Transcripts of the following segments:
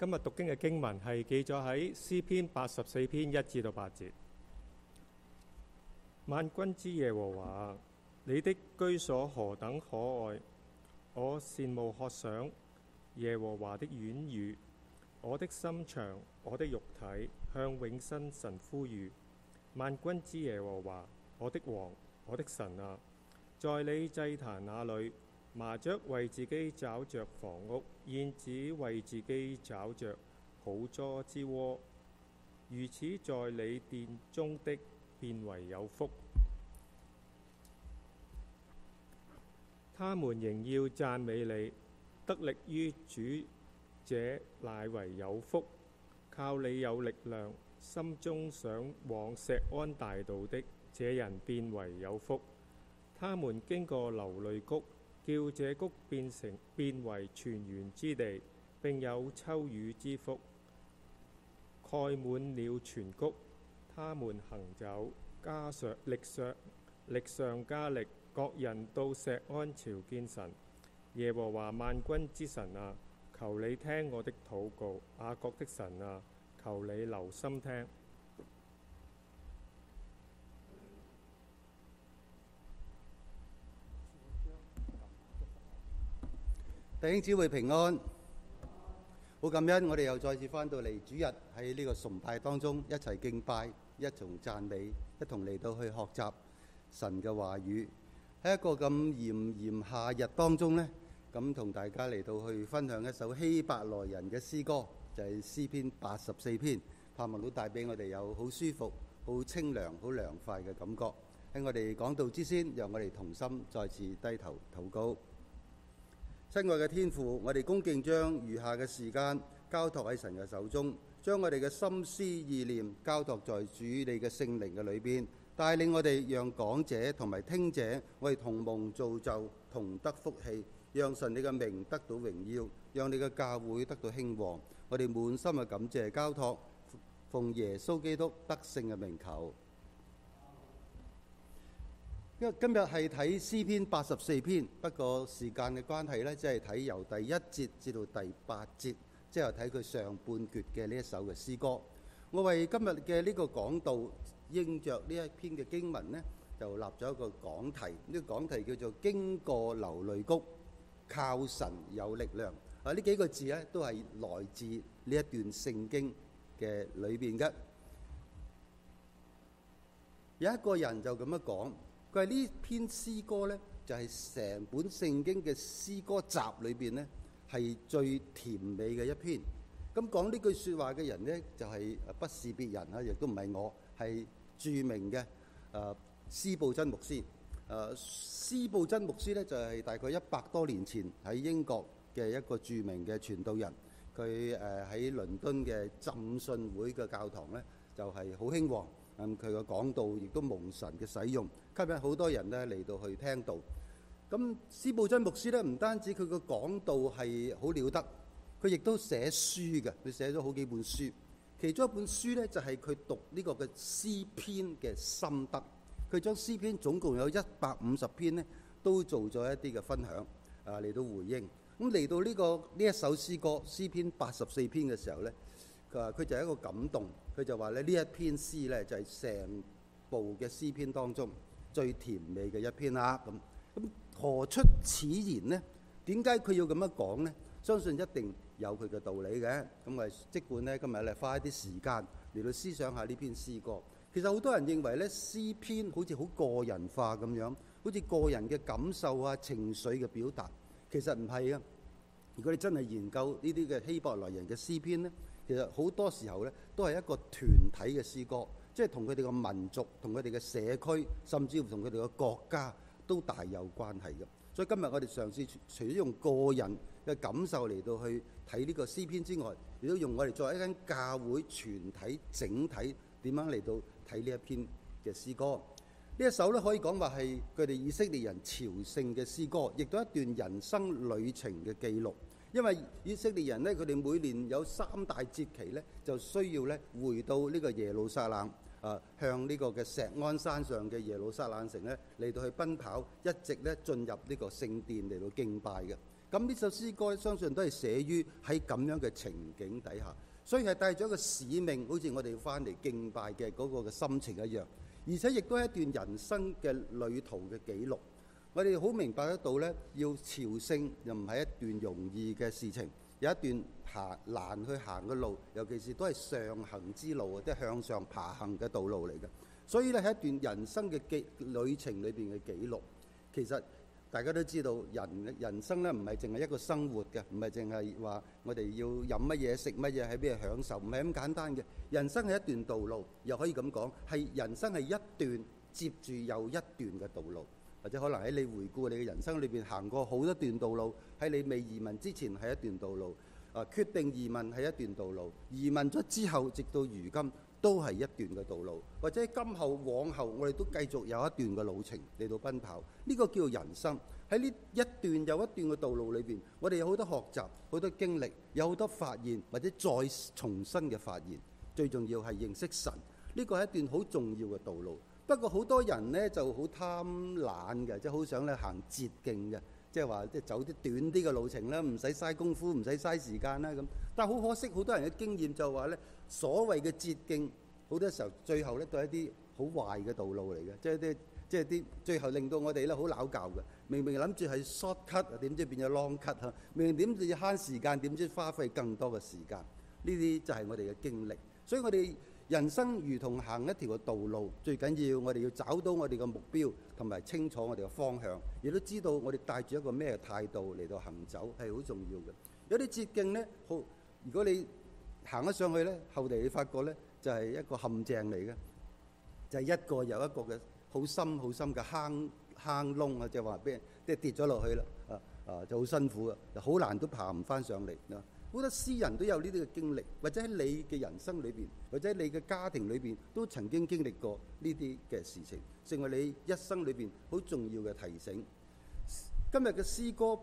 今日讀經嘅經文係記載喺詩篇84篇1至8節。萬軍之耶和華，你的居所何等可愛！我羨慕渴想耶和華的院宇，我的心腸，我的肉體向永生神呼籲。萬軍之耶和華，我的王，我的神啊，在你祭壇那裏，麻雀為自己找着房屋，燕子為自己找着好捉之窩。如此在你殿中的，便為有福。他們仍要讚美你，得力於主者乃為有福。靠你有力量，心中想往錫安大道的，這人便為有福。他們經過流淚谷，叫這谷變為泉源之地，並有秋雨之福，蓋滿了全谷。他們行走，力上加力，各人到錫安朝見神。耶和華萬軍之神啊，求你聽我的禱告，雅各的神啊，求你留心聽。 弟兄姊妹平安，好感恩我哋又再次翻到嚟主日喺呢個崇拜當中一齊敬拜，一同讚美，一同嚟到去學習神嘅話語。喺一個咁炎夏日當中呢，咁同大家嚟到去分享一首希伯來人嘅詩歌，就係詩篇84篇，盼望都帶俾我哋有好舒服、好清涼、好涼快嘅感覺。喺我哋講道之先，讓我哋同心再次低頭禱告。親愛嘅天父，我哋恭敬將餘下嘅時間交託喺神嘅手中，將我哋嘅心思意念交託在主你嘅聖靈嘅裏邊，帶領我哋，讓講者同埋聽者，我哋同蒙造就，同得福氣，讓神你嘅名得到榮耀，讓你嘅教會得到興旺。我哋滿心嘅感謝交託，奉耶穌基督得勝嘅名求。因為今日係睇詩篇84篇，不過時間嘅關係呢，即係睇由第1節至到第8節，即係睇佢上半橛嘅呢一首嘅詩歌。我為今日嘅呢個講道應着呢一篇嘅經文呢，就立咗一個講題。呢個講題叫做經過流淚谷，靠神有力量。呢幾個字呢，都係來自呢一段聖經嘅裏邊嘅。有一個人就咁樣講。佢係呢篇詩歌呢，就係成本聖經嘅詩歌集裏邊呢，係最甜美嘅一篇。咁講呢句説話嘅人呢，就係不是別人啊，亦都唔係我，係著名嘅司布真牧師。司布真牧師呢，就係大概100多年前喺英國嘅一個著名嘅傳道人。佢喺倫敦嘅浸信會嘅教堂呢，就係好興旺。佢嘅講道亦都蒙神嘅使用，吸引好多人咧嚟到去聽道。咁司布真牧師咧，唔單止佢嘅講道係好了得，佢亦都寫書嘅，佢寫咗好幾本書。其中一本書咧就係佢讀呢個嘅詩篇嘅心得。佢將詩篇總共有150篇咧，都做咗一啲嘅分享嚟到回應。咁嚟到呢一首詩歌詩篇84篇嘅時候咧，佢就係一個感動。佢就話咧，呢一篇詩咧就係成部嘅詩篇當中最甜美嘅一篇啦。咁何出此言呢？點解佢要咁樣講呢？相信一定有佢嘅道理嘅。咁我即管咧今日咧花一啲時間嚟到思想下呢篇詩歌。其實好多人認為咧詩篇好似好個人化咁樣，好似個人嘅感受啊、情緒嘅表達。其實唔係啊。如果你真係研究呢啲嘅希伯來人嘅詩篇呢，其實好多時候咧都係一個團體嘅詩歌，即係同佢哋嘅民族、同佢哋嘅社區，甚至乎同佢哋嘅國家都大有關係嘅。所以今日我哋嘗試除咗用個人嘅感受嚟到去睇呢個詩篇之外，亦都用我哋作為一間教會全體整體點樣嚟到睇呢一篇嘅詩歌。呢一首咧可以講話係佢哋以色列人朝聖嘅詩歌，亦都一段人生旅程嘅記錄。因為以色列人呢，佢哋每年有3大節期呢，就需要呢回到呢個耶路撒冷，向呢個嘅錫安山上嘅耶路撒冷城呢嚟到去奔跑，一直呢進入呢個聖殿嚟到敬拜嘅。 咁呢首詩歌相信都係寫於喺咁樣嘅情景底下，所以係帶咗一個使命，好似我哋翻嚟敬拜嘅嗰個嘅心情一樣，而且亦都係一段人生嘅旅途嘅記錄。我哋好明白得到呢，要朝聖又唔係一段容易嘅事情，有一段難去行嘅路，尤其是都係上行之路啊，即係向上爬行嘅道路嚟嘅。所以咧係一段人生嘅旅程裏邊嘅記錄。其實大家都知道，人生咧唔係淨係一個生活嘅，唔係淨係話我哋要飲乜嘢食乜嘢喺邊度享受，唔係咁簡單嘅。人生係一段道路，又可以咁講，係人生係一段接住又一段嘅道路。或者可能喺你回顧你嘅人生裏邊行過好多段道路，喺你未移民之前係一段道路，決定移民係一段道路，移民咗之後直到如今都係一段嘅道路，或者今後往後我哋都繼續有一段嘅路程嚟到奔跑。呢個叫人生。喺呢一段又一段嘅道路裏邊，我哋有好多學習，好多經歷，有好多發現，或者再重新嘅發現。最重要係認識神，呢個係一段好重要嘅道路。不過好多人呢就好貪懶嘅，即係好想咧行捷徑嘅，即係話即係走啲短啲嘅路程啦，唔使嘥功夫，唔使嘥時間啦咁。但係好可惜，好多人嘅經驗就話咧，所謂嘅捷徑好多時候最後咧都係一啲好壞嘅道路嚟嘅，即係啲最後令到我哋咧好拗教嘅。明明諗住係 short cut， 點知變咗 long cut 嚇？明明點知要慳時間，點知花費更多嘅時間。呢啲就係我哋嘅經歷。所以我哋人生如同行一條嘅道路，最緊要我哋要找到我哋嘅目標，同埋清楚我哋嘅方向，亦都知道我哋帶住一個咩態度嚟到行走係好重要嘅。有啲捷徑呢，如果你行咗上去呢，後嚟你發覺呢，就係一個陷阱嚟嘅，就係一個又一個嘅好深好深嘅坑窿啊！就話俾人即係跌咗落去啦，就好辛苦啊，好難都爬唔翻上嚟。好多詩人都有呢啲嘅經歷，或者喺你嘅人生裏邊，或者你嘅家庭裏邊，都曾經經歷過呢啲嘅事情，成為你一生裏邊好重要嘅提醒。今日嘅詩歌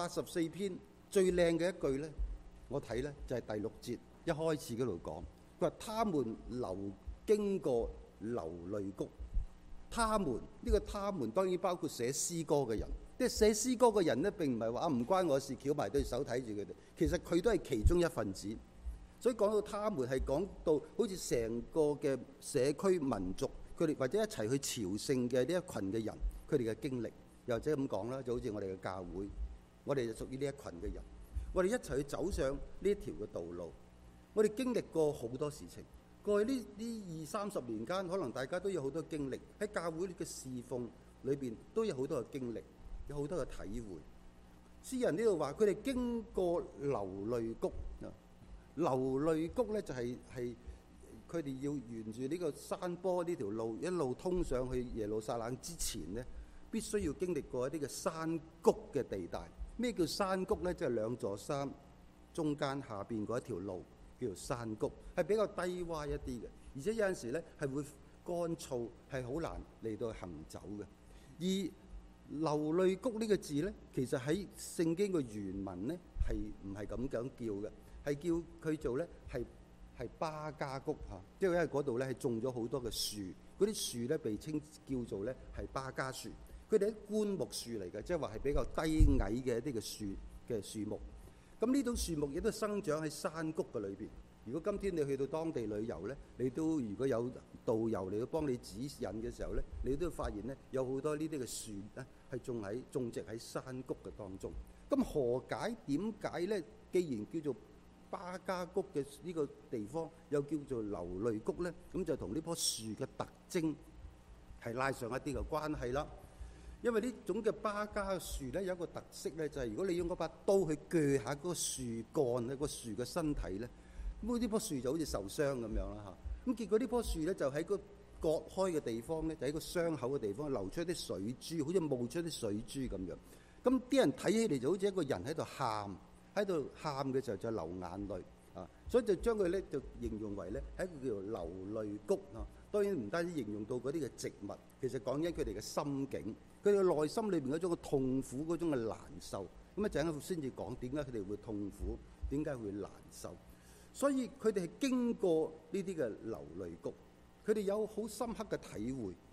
84篇最靚嘅一句呢，我睇呢就係第6節一開始嗰度講，佢話他們經過流淚谷。他們呢個他們當然包括寫詩歌嘅人。即係寫詩歌嘅人呢，並唔係話唔關我事，翹埋對手睇住佢哋。其實佢都係其中一份子。所以講到他們係講到好似成個嘅社區民族，佢哋或者一齊去朝聖嘅呢一群嘅人，佢哋嘅經歷，又或者咁講啦，就好似我哋嘅教會，我哋就屬於呢一群嘅人，我哋一齊去走上呢一條嘅道路。我哋經歷過好多事情，過去呢20-30年間，可能大家都有好多經歷，喺教會嘅侍奉裏邊都有好多嘅經歷。有好多嘅體會。詩人呢度話佢哋經過流淚谷。流淚谷呢，就係佢哋要沿住呢個山坡呢條路一路通上去耶路撒冷之前呢，必須要經歷過一啲嘅山谷嘅地帶。咩叫山谷呢？即係2座山中間下邊嗰一條路叫做山谷，係比較低窪一啲嘅，而且有陣時呢係會乾燥，係好難嚟到行走嘅。而流淚谷呢個字呢，其實喺聖經嘅原文呢，係唔係咁叫嘅？係叫佢做呢係巴加谷嚇，因為嗰度呢係種咗好多嘅樹，嗰啲樹呢被稱叫做呢係巴加樹。佢哋係灌木樹嚟嘅，即係話係比較低矮嘅一啲嘅樹木。咁呢種樹木亦都生長喺山谷嘅裏邊。如果今天你去到當地旅遊呢，你都如果有導遊嚟到幫你指引嘅時候呢，你都會發現呢有好多呢啲嘅樹呢係種植喺山谷嘅當中。咁何解點解呢？既然叫做巴加谷嘅呢個地方，又叫做流淚谷呢，咁就同呢棵樹嘅特徵係拉上一啲嘅關係啦。因為呢種嘅巴加樹呢，有一個特色呢，就係如果你用嗰把刀去鋸下嗰個樹幹咧，個樹嘅身體呢，咁呢棵樹就好似受傷咁樣啦嚇。咁結果呢棵樹呢，就喺個割開嘅地方呢，就喺個傷口嘅地方流出一啲水珠，好似冒出啲水珠咁樣。咁啲人睇起嚟就好似一個人喺度喊嘅時候就流眼淚啊，所以就將佢呢就形容為呢係一個叫做流淚谷啊。當然唔單止形容到嗰啲嘅植物，其實講緊佢哋嘅心境，佢哋嘅內心裏邊嗰種嘅痛苦，嗰種嘅難受。咁一陣先至講點解佢哋會痛苦，點解會難受。所以佢哋係經過呢啲嘅流淚谷，佢哋有好深刻嘅體會。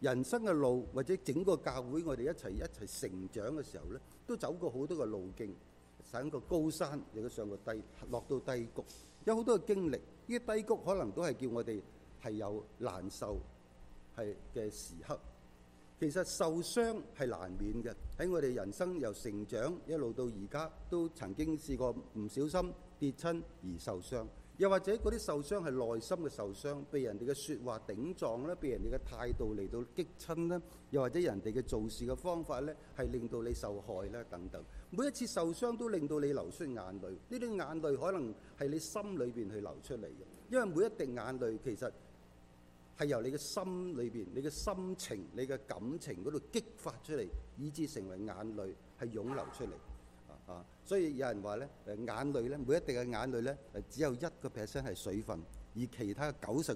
人生嘅路或者整個教會我哋一齊成長嘅時候咧，都走過好多個路徑，上個高山亦都上過低，落到低谷，有好多嘅經歷。呢啲低谷可能都係叫我哋係有難受係嘅時刻。其實受傷係難免嘅，喺我哋人生由成長一路到而家，都曾經試過唔小心跌親而受傷。又或者嗰啲受傷係內心嘅受傷，被人哋嘅説話頂撞啦，被人哋嘅態度嚟到激親啦，又或者人哋嘅做事嘅方法咧係令到你受害啦等等。每一次受傷都令到你流出眼淚，呢啲眼淚可能係你心裏邊去流出嚟嘅，因為每一滴眼淚其實係由你嘅心裏邊、你嘅心情、你嘅感情嗰度激發出嚟，以致成為眼淚係湧流出嚟。所以有人話咧，眼淚咧，每一滴嘅眼淚咧，只有1% 係水分，而其他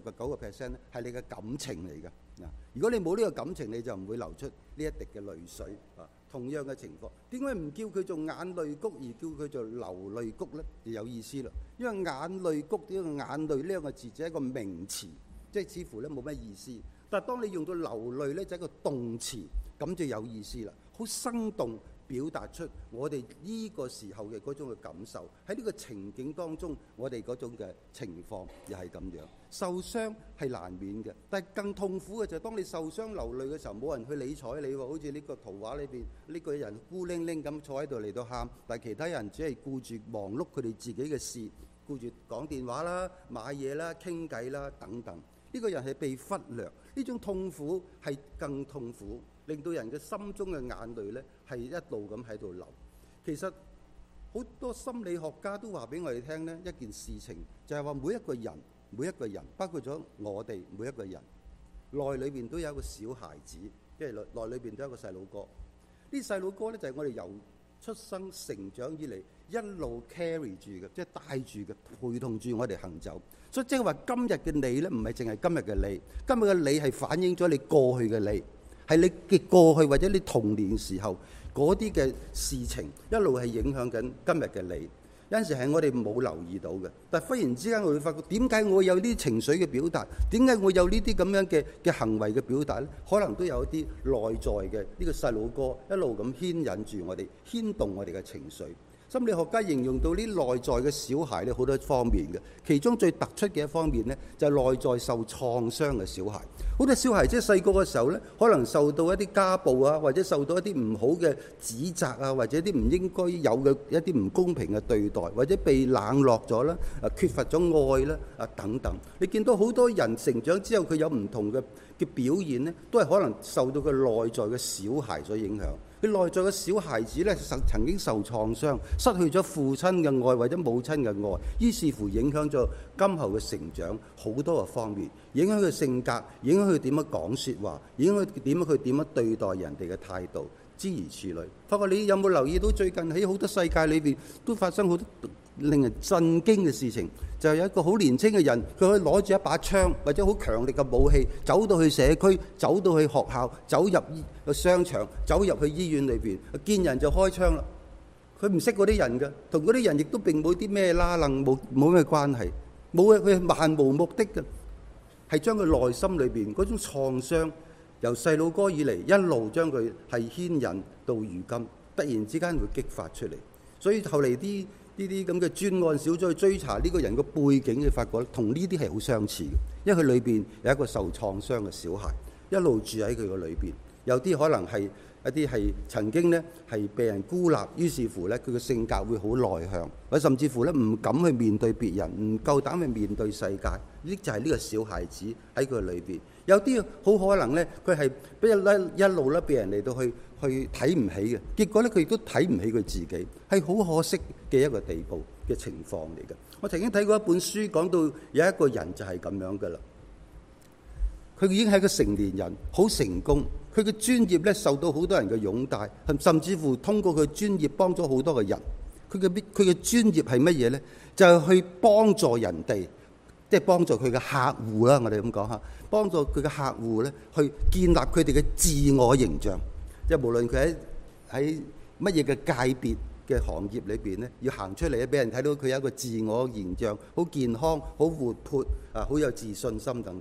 99% 咧係你嘅感情嚟嘅。如果你冇呢個感情，你就唔會流出呢一滴嘅淚水。同樣嘅情況，點解唔叫佢做眼淚谷，而叫佢做流淚谷咧？就有意思啦。因為眼淚谷呢個眼淚呢兩個字只係一個名詞，即係似乎咧冇乜意思。但係當你用到流淚咧，就係一個動詞，咁就有意思啦，好生動。表達出我哋呢個時候嘅嗰種嘅感受，喺呢個情景當中，我哋嗰種嘅情況又係咁樣。受傷係難免嘅，但係更痛苦嘅就係當你受傷流淚嘅時候，冇人去理睬你喎。好似呢個圖畫裏邊呢個人孤零零咁坐喺度嚟到喊，但係其他人只係顧住忙碌佢哋自己嘅事，顧住講電話啦、買嘢啦、傾偈啦等等。呢個人係被忽略，呢種痛苦係更痛苦，令到人嘅心中嘅眼淚呢係一路咁喺度流。其實好多心理學家都話俾我哋聽呢一件事情，就係話每一個人，包括咗我哋每一個人，內裏邊都有一個小孩子，即係內裏邊都有一個細佬哥。呢細佬哥呢，就係我哋由出生成長以嚟一路 carry 住嘅，即係帶住嘅，陪同住我哋行走。所以即係話今日嘅你呢，唔係淨係今日嘅你，今日嘅你係反映咗你過去嘅你，係你嘅過去或者你童年時候嗰啲嘅事情，一路係影響緊今日嘅你。有陣時係我哋冇留意到嘅，但係忽然之間我會發覺，點解我有呢啲情緒嘅表達？點解我有呢啲咁樣嘅行為嘅表達呢？可能都有一啲內在嘅呢個細佬哥一路咁牽引住我哋，牽動我哋嘅情緒。心理學家形容到呢內在嘅小孩呢好多方面嘅，其中最突出嘅一方面呢，就係內在受創傷嘅小孩。好多小孩即係細個嘅時候呢，可能受到一啲家暴啊，或者受到一啲唔好嘅指責啊，或者啲唔應該有嘅一啲唔公平嘅對待，或者被冷落咗啦，缺乏咗愛啦，等等。你見到好多人成長之後，佢有唔同嘅表現呢，都係可能受到佢內在嘅小孩所影響。佢內在嘅小孩子咧，曾經受創傷，失去咗父親嘅愛或者母親嘅愛，於是乎影響咗今後嘅成長好多個方面，影響佢性格，影響佢點樣講説話，影響佢點樣對待人哋嘅態度，諸如此類。不過你有冇留意到最近喺好多世界裏邊都發生好多令人震驚嘅事情？就有一個好年輕嘅人，佢可以攞住一把槍或者好強力嘅武器，走到去社區，走到去學校，走入商場，走入去醫院裏邊，見人就開槍啦。佢唔識嗰啲人嘅，同嗰啲人亦都並冇啲咩拉楞，冇咩關係，佢漫無目的嘅，係將佢內心裏邊嗰種創傷，由細路哥以嚟一路將佢係牽引到如今，突然之間會激發出嚟。所以後嚟呢啲咁嘅專案小組去追查呢個人嘅背景，你發覺同呢啲係好相似嘅，因為佢裏邊有一個受創傷嘅小孩，一路住喺佢個裏邊。有啲可能係一啲係曾經呢係被人孤立，於是乎呢，佢嘅性格會好內向，或者甚至乎呢唔敢去面對別人，唔夠膽去面對世界。呢就係呢個小孩子喺佢裏邊。有啲好可能呢，佢係俾一路咧被人嚟到去睇唔起嘅，結果咧佢亦都睇唔起佢自己，係好可惜嘅一個地步嘅情況嚟嘅。我曾經睇過一本書，講到有一個人就係咁樣噶啦，佢已經係一個成年人，好成功，佢嘅專業咧受到好多人嘅擁戴，甚至乎通過佢專業幫咗好多個人。佢嘅專業係乜嘢咧？就係去幫助人哋，即係幫助佢嘅客戶啦。我哋咁講下，幫助佢嘅客戶咧去建立佢哋嘅自我形象。即係無論佢喺乜嘢嘅界別嘅行業裏邊咧，要行出嚟咧，俾人睇到佢有一個自我形象，好健康、好活潑啊，好有自信心等等。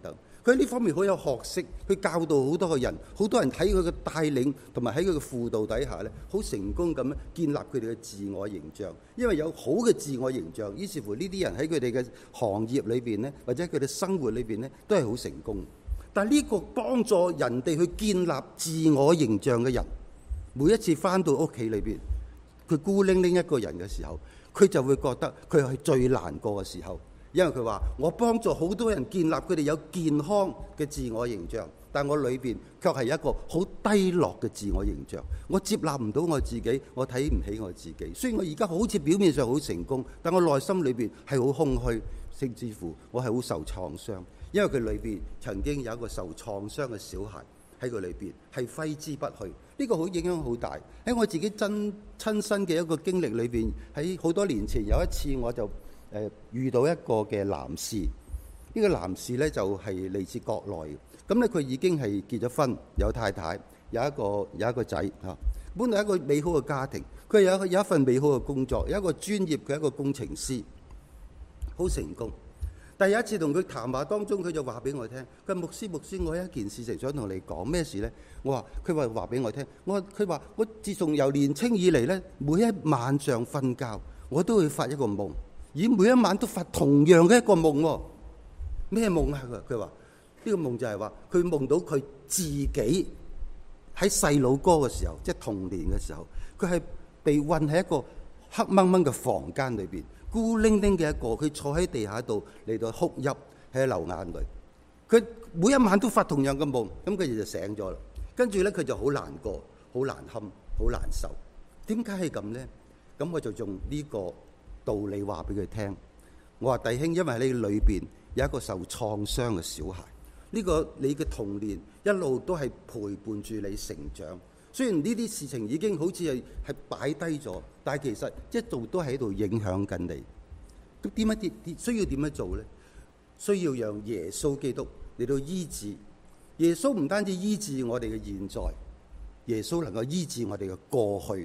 佢喺呢方面好有學識，佢教導好多個人，好多人喺佢嘅帶領同埋喺佢嘅輔導底下咧，好成功咁樣建立佢哋嘅自我形象。因為有好嘅自我形象，於是乎呢啲人喺佢哋嘅行業裏邊咧，或者佢哋生活裏邊咧，都係好成功。但係呢個幫助人哋去建立自我形象嘅人，每一次翻到屋企裏邊，佢孤零零一個人嘅時候，佢就會覺得佢係最難過嘅時候。因為佢話：我幫助好多人建立佢哋有健康嘅自我形象，但我裏邊卻係一個好低落嘅自我形象。我接納唔到我自己，我睇唔起我自己。雖然我而家好似表面上好成功，但我內心裏邊係好空虛，甚至乎我係好受創傷。因為佢裏邊曾經有一個受創傷嘅小孩喺佢裏邊，係揮之不去。呢個好影響好大。喺我自己親身嘅一個經歷裏邊，喺好多年前有一次我就遇到一個嘅男士，呢個男士呢，就係嚟自國內嘅，咁呢，佢已經係結咗婚，有太太，有一個仔嚇，本來一個美好嘅家庭，佢有一份美好嘅工作，有一個專業嘅一個工程師，好成功。但係有一次同佢談話當中，佢就話俾我聽，佢話牧師，我有一件事情想同你講，咩事呢？佢話俾我聽，佢話我自從由年青以嚟呢，每一晚上瞓覺，我都會發一個夢。而每一晚都發同樣嘅一個夢喎，咩夢啊？佢話呢個夢就係話佢夢到佢自己喺細佬哥嘅時候，即係童年嘅時候，佢係被困喺一個黑掹掹嘅房間裏邊，孤零零嘅一個，佢坐喺地下度嚟到哭泣，喺度流眼淚。佢每一晚都發同樣嘅夢，咁佢就醒咗啦。跟住咧，佢就好難過、好難堪、好難受。點解係咁呢？咁我就用呢個道理話俾佢聽，我話弟兄，因為喺你裏邊有一個受創傷嘅小孩，呢個你嘅童年一路都係陪伴住你成長。雖然呢啲事情已經好似係擺低咗，但係其實一路都喺度影響緊你。咁需要點樣做呢？需要讓耶穌基督嚟到醫治。耶穌唔單止醫治我哋嘅現在，耶穌能夠醫治我哋嘅過去。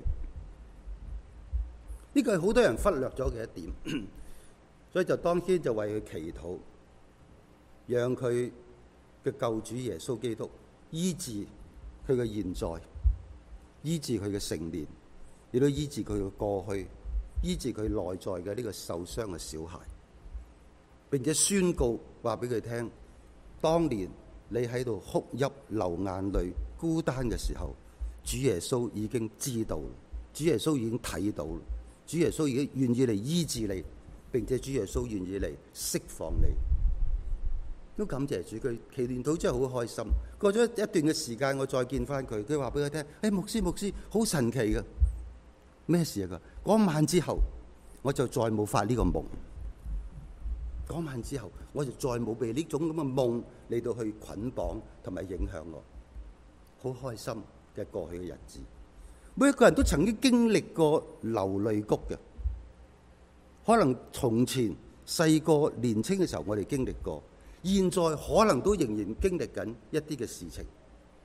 呢個係好多人忽略咗嘅一點，所以就當天就為佢祈禱，讓佢嘅救主耶穌基督醫治佢嘅現在，醫治佢嘅成年，亦都醫治佢嘅過去，醫治佢內在嘅呢個受傷嘅小孩，並且宣告話俾佢聽：當年你喺度哭泣、流眼淚、孤單嘅時候，主耶穌已經知道，主耶穌已經睇到。主耶穌已經願意嚟醫治你，並且主耶穌願意嚟釋放你。都感謝主，佢祈禱到真係好開心。過咗一段嘅時間，我再見翻佢，佢話俾我聽：牧師，好神奇㗎！咩事啊？嗰晚之後，我就再冇發呢個夢。嗰晚之後，我就再冇被呢種咁嘅夢嚟到去捆綁同埋影響我。好開心嘅過去嘅日子。每一個人都曾經經歷過流淚谷嘅，可能從前細個年青嘅時候我哋經歷過，現在可能都仍然經歷緊一啲嘅事情。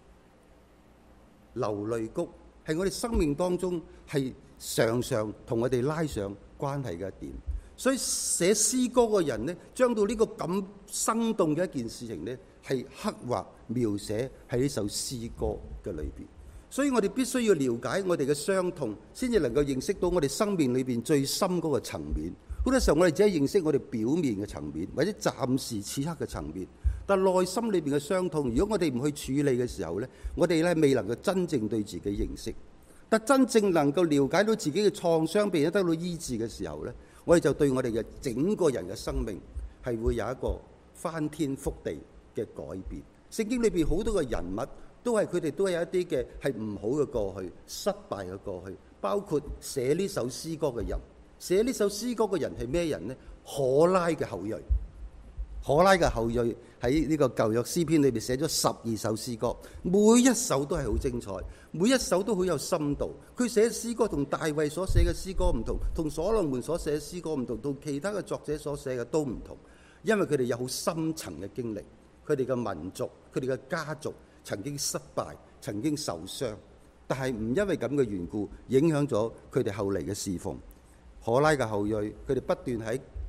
流淚谷係我哋生命當中係常常同我哋拉上關係嘅一點，所以寫詩歌嘅人呢，將到呢個咁生動嘅一件事情呢，係刻畫描寫喺呢首詩歌嘅裏邊。所以我哋必須要了解我哋嘅傷痛，先至能夠認識到我哋生命裏邊最深嗰個層面。好多時候我哋只係認識我哋表面嘅層面，或者暫時此刻嘅層面，但內心裏邊嘅傷痛，如果我哋唔去處理嘅時候呢，我哋咧未能夠真正對自己認識。但真正能夠了解到自己嘅創傷並且得到醫治嘅時候呢，我哋就對我哋嘅整個人嘅生命係會有一個翻天覆地嘅改變。聖經裏邊好多嘅人物，佢哋都係有一啲嘅係唔好嘅過去，失敗嘅過去，包括寫呢首詩歌嘅人。寫呢首詩歌嘅人係咩人呢？可拉嘅後裔。可拉嘅後裔喺呢個舊約詩篇裏邊寫咗12首詩歌，每一首都係好精彩，每一首都好有深度。佢寫詩歌同大衛所寫嘅詩歌唔同，同所羅門所寫嘅詩歌唔同，同其他嘅作者所寫嘅都唔同，因為佢哋有好深層嘅經歷，佢哋嘅民族，佢哋嘅家族曾經失敗，曾經受傷，但係唔因為咁嘅緣故影響咗佢哋後嚟嘅侍奉。可拉嘅後裔，佢哋不斷喺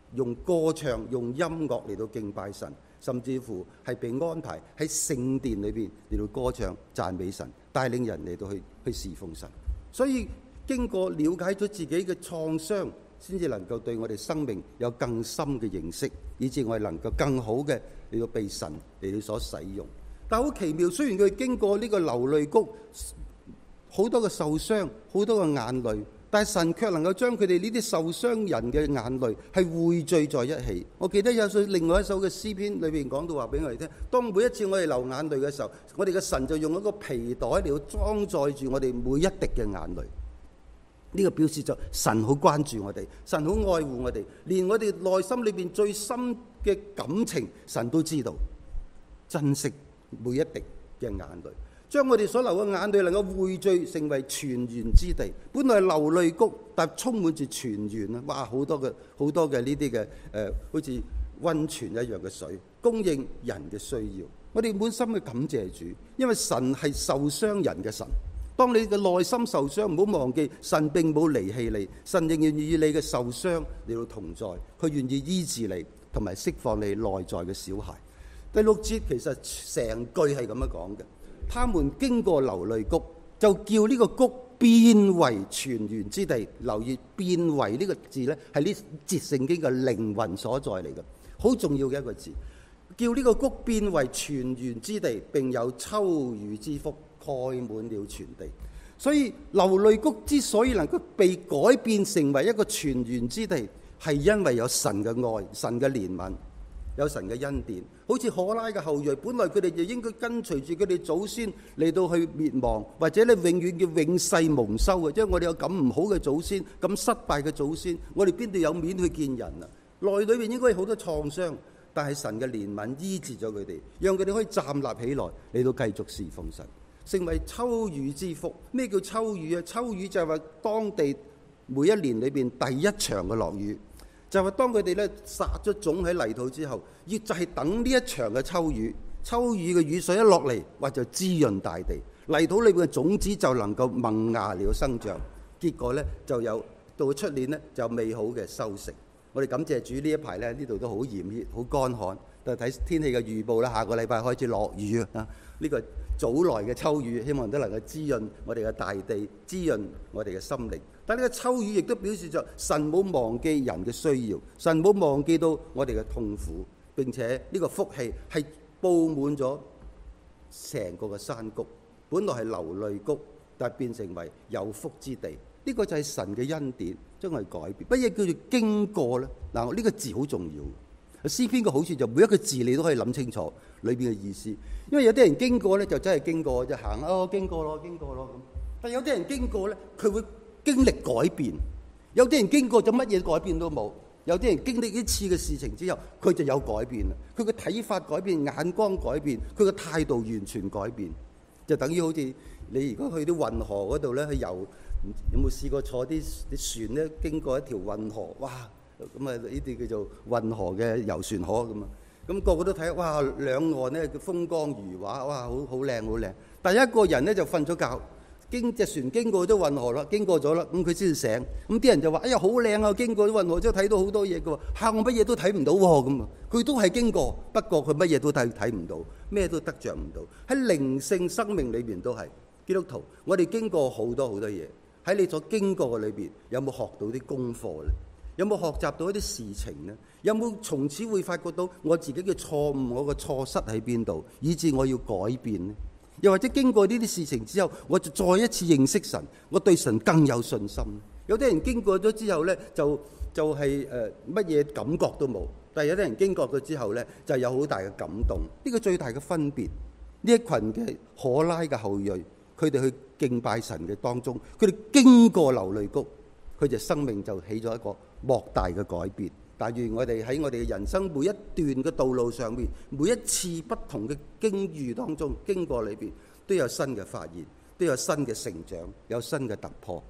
用歌唱、用音樂嚟到敬拜神，甚至乎係被安排喺聖殿裏邊嚟到歌唱讚美神，帶領人嚟到去侍奉神。所以經過了解咗自己嘅創傷，先至能夠對我哋生命有更深嘅認識，以致我哋能夠更好嘅嚟到被神嚟到所使用。但好奇妙，雖然佢經過呢個流淚谷，好多嘅受傷，好多嘅眼淚，但係神卻能夠將佢哋呢啲受傷人嘅眼淚係匯聚在一起。我記得有另外一首嘅詩篇裏邊講到話俾我哋聽，當每一次我哋流眼淚嘅時候，我哋嘅神就用一個皮袋嚟到裝載住我哋每一滴嘅眼淚。呢個表示咗神好關注我哋，神好愛護我哋，連我哋內心裏邊最深嘅感情，神都知道，珍惜每一滴嘅眼淚。將我哋所流嘅眼淚能夠匯聚成為泉源之地。本來係流淚谷，但充滿住泉源啊！哇，好多嘅呢啲嘅好似溫泉一樣嘅水，供應人嘅需要。我哋滿心嘅感謝主，因為神係受傷人嘅神。當你嘅內心受傷，唔好忘記神並冇離棄你，神仍然與你嘅受傷嚟到同在，佢願意醫治你，同埋釋放你內在嘅小孩。第6節其實成句係咁樣講嘅。他們經過流淚谷，就叫呢個谷變為泉源之地。留意變為呢個字呢，係呢節聖經嘅靈魂所在嚟嘅，好重要嘅一個字。叫呢個谷變為泉源之地，並有秋雨之福蓋滿了全地。所以流淚谷之所以能夠被改變成為一個泉源之地，係因為有神嘅愛、神嘅憐憫、有神嘅恩典。好似可拉嘅後裔，本來佢哋就應該跟隨住佢哋祖先嚟到去滅亡，或者你永遠嘅永世蒙羞嘅。因為我哋有咁唔好嘅祖先，咁失敗嘅祖先，我哋邊度有面去見人啊？內裏面應該有好多創傷，但係神嘅憐憫醫治咗佢哋，讓佢哋可以站立起來嚟到繼續侍奉神，成為秋雨之福。咩叫秋雨啊？秋雨就係話當地每一年裏邊第一場嘅落雨。就係當佢哋咧撒咗種喺泥土之後，要就係等呢一場嘅秋雨，秋雨嘅雨水一落嚟，或就滋潤大地，泥土裏邊嘅種子就能夠萌芽了生長，結果咧就有到出年咧就有美好嘅收成。我哋感謝主呢一排咧呢度都好炎熱、好乾旱，就睇天氣嘅預報啦，下個禮拜開始落雨啊！呢個早來嘅秋雨，希望都能夠滋潤我哋嘅大地，滋潤我哋嘅心靈。但呢個秋雨亦都表示咗神冇忘記人嘅需要，神冇忘記到我哋嘅痛苦，並且呢個福氣係佈滿咗成個嘅山谷。本來係流淚谷，但係變成為有福之地。呢個就係神嘅恩典，將佢改變。乜嘢叫做經過呢？嗱，呢個字好重要。詩篇嘅好處就每一個字你都可以諗清楚裏邊嘅意思。因為有啲人經過呢，就真係經過就行經過咯咁。但有啲人經過呢，佢會經歷改變。有啲人經過咗乜嘢改變都冇。有啲人經歷一次嘅事情之後，佢就有改變啦。佢嘅睇法改變，眼光改變，佢嘅態度完全改變。就等於好似你如果去啲運河嗰度咧去遊，有冇試過坐啲船咧經過一條運河？哇！咁啊呢啲叫做運河嘅遊船河咁啊。咁個個都睇，哇！兩岸咧風光如畫，哇！好靚好靚。但係一個人咧就瞓咗覺。隻船經過咗運河啦，經過咗啦，咁佢先醒。咁啲人就話：哎呀，好靚啊！經過咗運河之後睇到好多嘢嘅喎，嚇我乜嘢都睇唔到喎咁啊！佢都係經過，不過佢乜嘢都睇唔到，咩都得着唔到。喺靈性生命裏邊都係基督徒，我哋經過好多好多嘢。喺你所經過嘅裏邊，有冇學到啲功課咧？有冇學習到一啲事情咧？有冇從此會發覺到我自己嘅錯誤，我嘅錯失喺邊度，以致我要改變呢？又或者經過呢啲事情之後，我就再一次認識神，我對神更有信心。有啲人經過咗之後呢，就係乜嘢感覺都冇，但係有啲人經過咗之後呢，就有好大嘅感動。呢個最大嘅分別，呢一群嘅可拉嘅後裔，佢哋去敬拜神嘅當中，佢哋經過流淚谷，佢哋生命就起咗一個莫大嘅改變。但願我哋喺我哋嘅人生每一段嘅道路上面，每一次不同嘅經遇當中經過裏邊，都有新嘅發現，都有新嘅成長，有新嘅突破。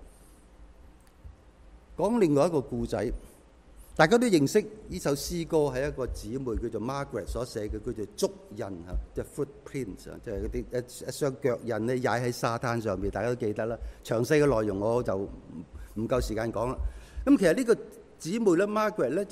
講另外一個故仔，大家都認識呢首詩歌，係一個姊妹叫做 Margaret 所寫嘅，叫做足印嚇，即係 footprints 啊，即係嗰啲一雙腳印咧，踩喺沙灘上面，大家都記得啦。詳細嘅內容我就唔夠時間講啦。咁其實呢個姊妹咧 ，Margaret 咧就係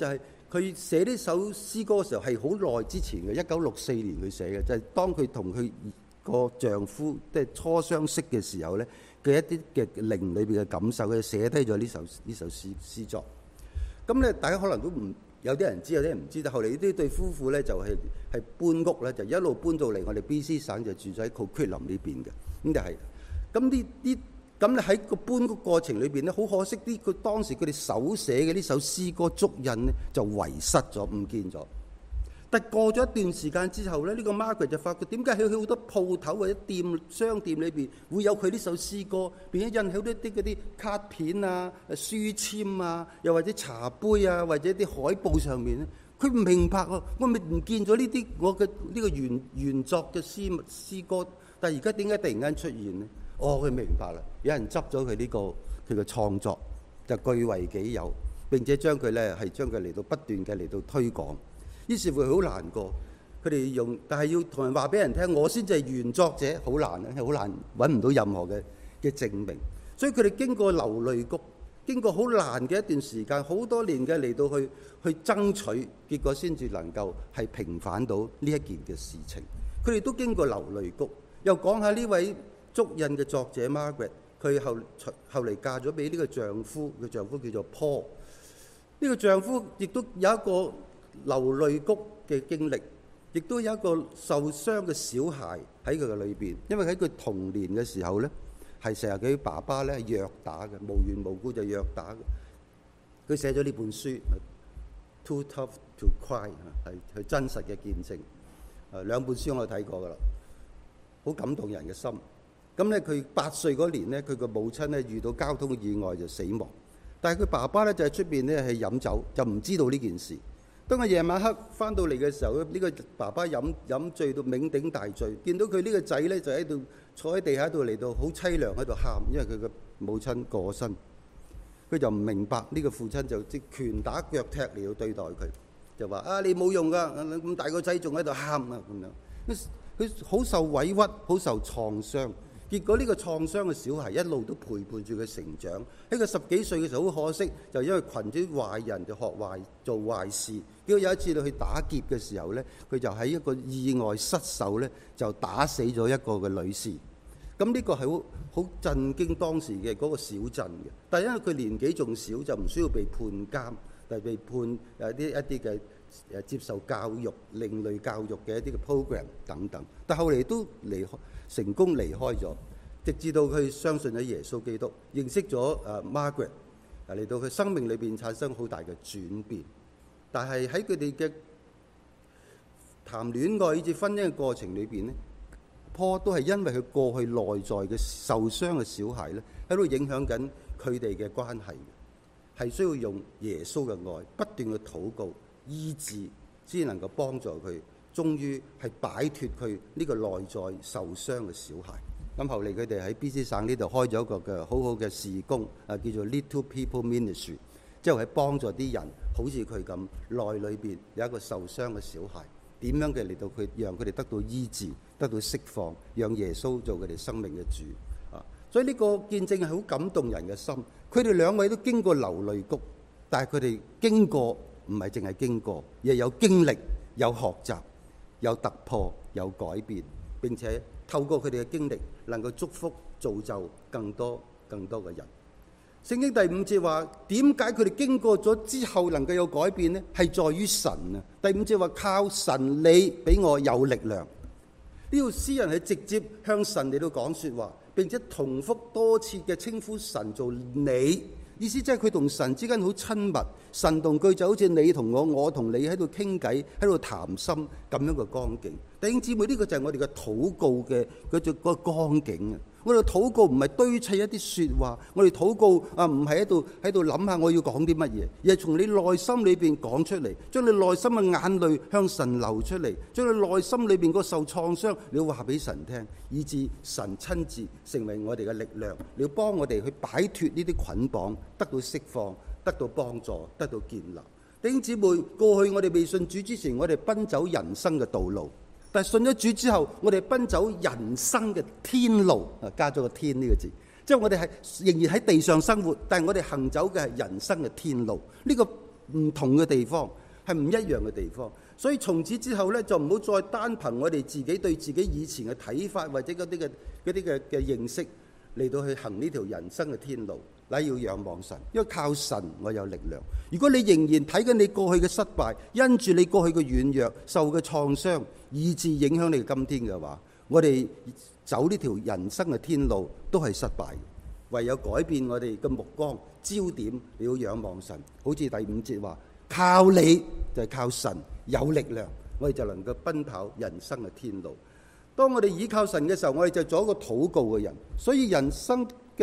佢寫呢首詩歌嘅時候係好耐之前嘅，1964年佢寫嘅，就係當佢同佢個丈夫即係初相識嘅時候咧嘅一啲嘅靈裏邊嘅感受，佢寫低咗呢首詩作。咁咧，大家可能都唔有啲人知，有啲人唔知道。後嚟呢對夫婦咧就係搬屋咧，就一路搬到嚟我哋 BC 省，就住咗喺 Coquitlam 呢邊嘅。咁就係咁你喺個搬屋過程裏邊咧，好可惜佢當時佢哋手寫嘅呢首詩歌足印咧就遺失咗，唔見咗。但過咗一段時間之後咧，呢個 Margaret 就發覺點解喺好多鋪頭或者商店裏邊會有佢呢首詩歌，並且印好多啲嗰啲卡片啊、書籤啊，又或者茶杯啊，或者啲海報上面咧，佢唔明白喎，我咪唔見咗呢啲我嘅呢個原作嘅詩歌，但係而家點解突然間出現呢？哦，佢明白啦，有人執咗佢呢個佢嘅創作，就據為己有，並且將佢嚟到不斷嘅嚟到推廣。於是乎好難過，佢哋但係要同人話俾人聽，我先至係原作者，好難啊，好難揾唔到任何嘅證明。所以佢哋經過流淚谷，經過好難嘅一段時間，好多年嘅嚟到去爭取，結果先至能夠係平反到呢一件嘅事情。佢哋都經過流淚谷。又講下呢位足印嘅作者 Margaret， 佢後嚟嫁咗俾呢個丈夫，佢丈夫叫做 Paul。呢個丈夫亦都有一個流淚谷嘅經歷，亦都有一個受傷嘅小孩喺佢嘅裏邊，因為喺佢童年嘅時候咧，係成日佢爸爸咧虐打嘅，無緣無故就虐打嘅。佢寫咗呢本書 Too Tough to Cry， 係佢真實嘅見證。兩本書我睇過噶啦，好感動人嘅心。咁咧，佢8歲嗰年咧，佢個母親咧遇到交通意外就死亡，但係佢爸爸咧就喺出邊咧係飲酒，就唔知道呢件事。當佢夜晚黑翻到嚟嘅時候，呢個爸爸飲醉到酩酊大醉，見到佢呢個仔咧就喺度坐喺地下度嚟到好凄涼喺度喊，因為佢嘅母親過身。佢就唔明白呢個父親就即拳打腳踢嚟到對待佢，就話啊，你冇用噶，咁大個仔仲喺度喊啊咁樣。佢好受委屈，好受創傷。結果呢個創傷嘅小孩一路都陪伴住佢成長。喺佢10幾歲嘅時候，好可惜，就因為群啲壞人就學壞做壞事。結果有一次去打劫嘅時候呢，佢就喺一個意外失手呢，就打死咗一個嘅女士。咁呢個係好震驚當時嘅嗰個小鎮嘅。但係因為佢年紀仲小，就唔需要被判監，但係被判一啲嘅接受教育、另類教育嘅一啲嘅 program 等等。但後嚟都成功離開咗，直至到佢相信咗耶穌基督，認識咗Margaret， 嚟到佢生命裏邊產生好大嘅轉變。但係喺佢哋嘅談戀愛以至婚姻嘅過程裏邊呢，Paul都係因為佢過去內在嘅受傷嘅小孩咧，喺度影響緊佢哋嘅關係，係需要用耶穌嘅愛不斷嘅禱告醫治，先能夠幫助佢，終於係擺脫佢呢個內在受傷嘅小孩。咁後嚟佢哋喺 BC 省呢度開咗一個嘅好好嘅事工，叫做 Little People Ministry， 即係喺幫助啲人，好似佢咁內裏邊有一個受傷嘅小孩，點樣嘅嚟到佢讓佢哋得到醫治、得到釋放，讓耶穌做佢哋生命嘅主。所以呢個見證係好感動人嘅心。佢哋兩位都經過流淚谷，但係佢哋經過唔係淨係經過，而係有經歷、有學習、有突破、有改變，並且透過佢哋嘅經歷，能夠祝福造就更多嘅人。聖經第5節話，點解佢哋經過咗之後能夠有改變呢？係在於神啊！第5節話，靠神你俾我有力量。呢個詩人係直接向神嚟到講說話，並且重複多次嘅稱呼神做你，意思即係佢同神之間好親密，神同佢就好似你同我，我同你喺度傾偈，喺度談心咁樣嘅光景。弟兄姊妹，呢個就係我哋嘅禱告嘅嗰個光景啊！我哋禱告唔係堆砌一啲說話，我哋禱告唔係喺度諗下我要講啲乜嘢，而係從你內心裏邊講出嚟，將你內心嘅眼淚向神流出嚟，將你內心裏邊個受創傷你要話俾神聽，以致神親自成為我哋嘅力量，你要幫我哋去擺脫呢啲捆綁，得到釋放，得到幫助，得到建立。弟兄姊妹，過去我哋未信主之前，我哋奔走人生嘅道路。但係信咗主之後，我哋奔走人生嘅天路，加咗個天呢個字，即係我哋係仍然喺地上生活，但係我哋行走嘅係人生嘅天路。呢個唔同嘅地方係唔一樣嘅地方。所以從此之後呢，就唔好再單憑我哋自己對自己以前嘅睇法或者嗰啲嘅認識嚟到去行呢條人生嘅天路。乃要仰望神，因為靠神我有力量。如果你仍然睇緊你過去嘅失敗，因住你過去嘅軟弱、受嘅創傷，以致影響你嘅今天嘅話，我哋走呢條人生嘅天路都係失敗。唯有改變我哋嘅目光焦點，你要仰望神。好似第5節話，靠你就係靠神有力量，我哋就能夠奔跑人生嘅天路。當我哋倚靠神嘅時候，我哋就做一個禱告嘅人。所以人生嘅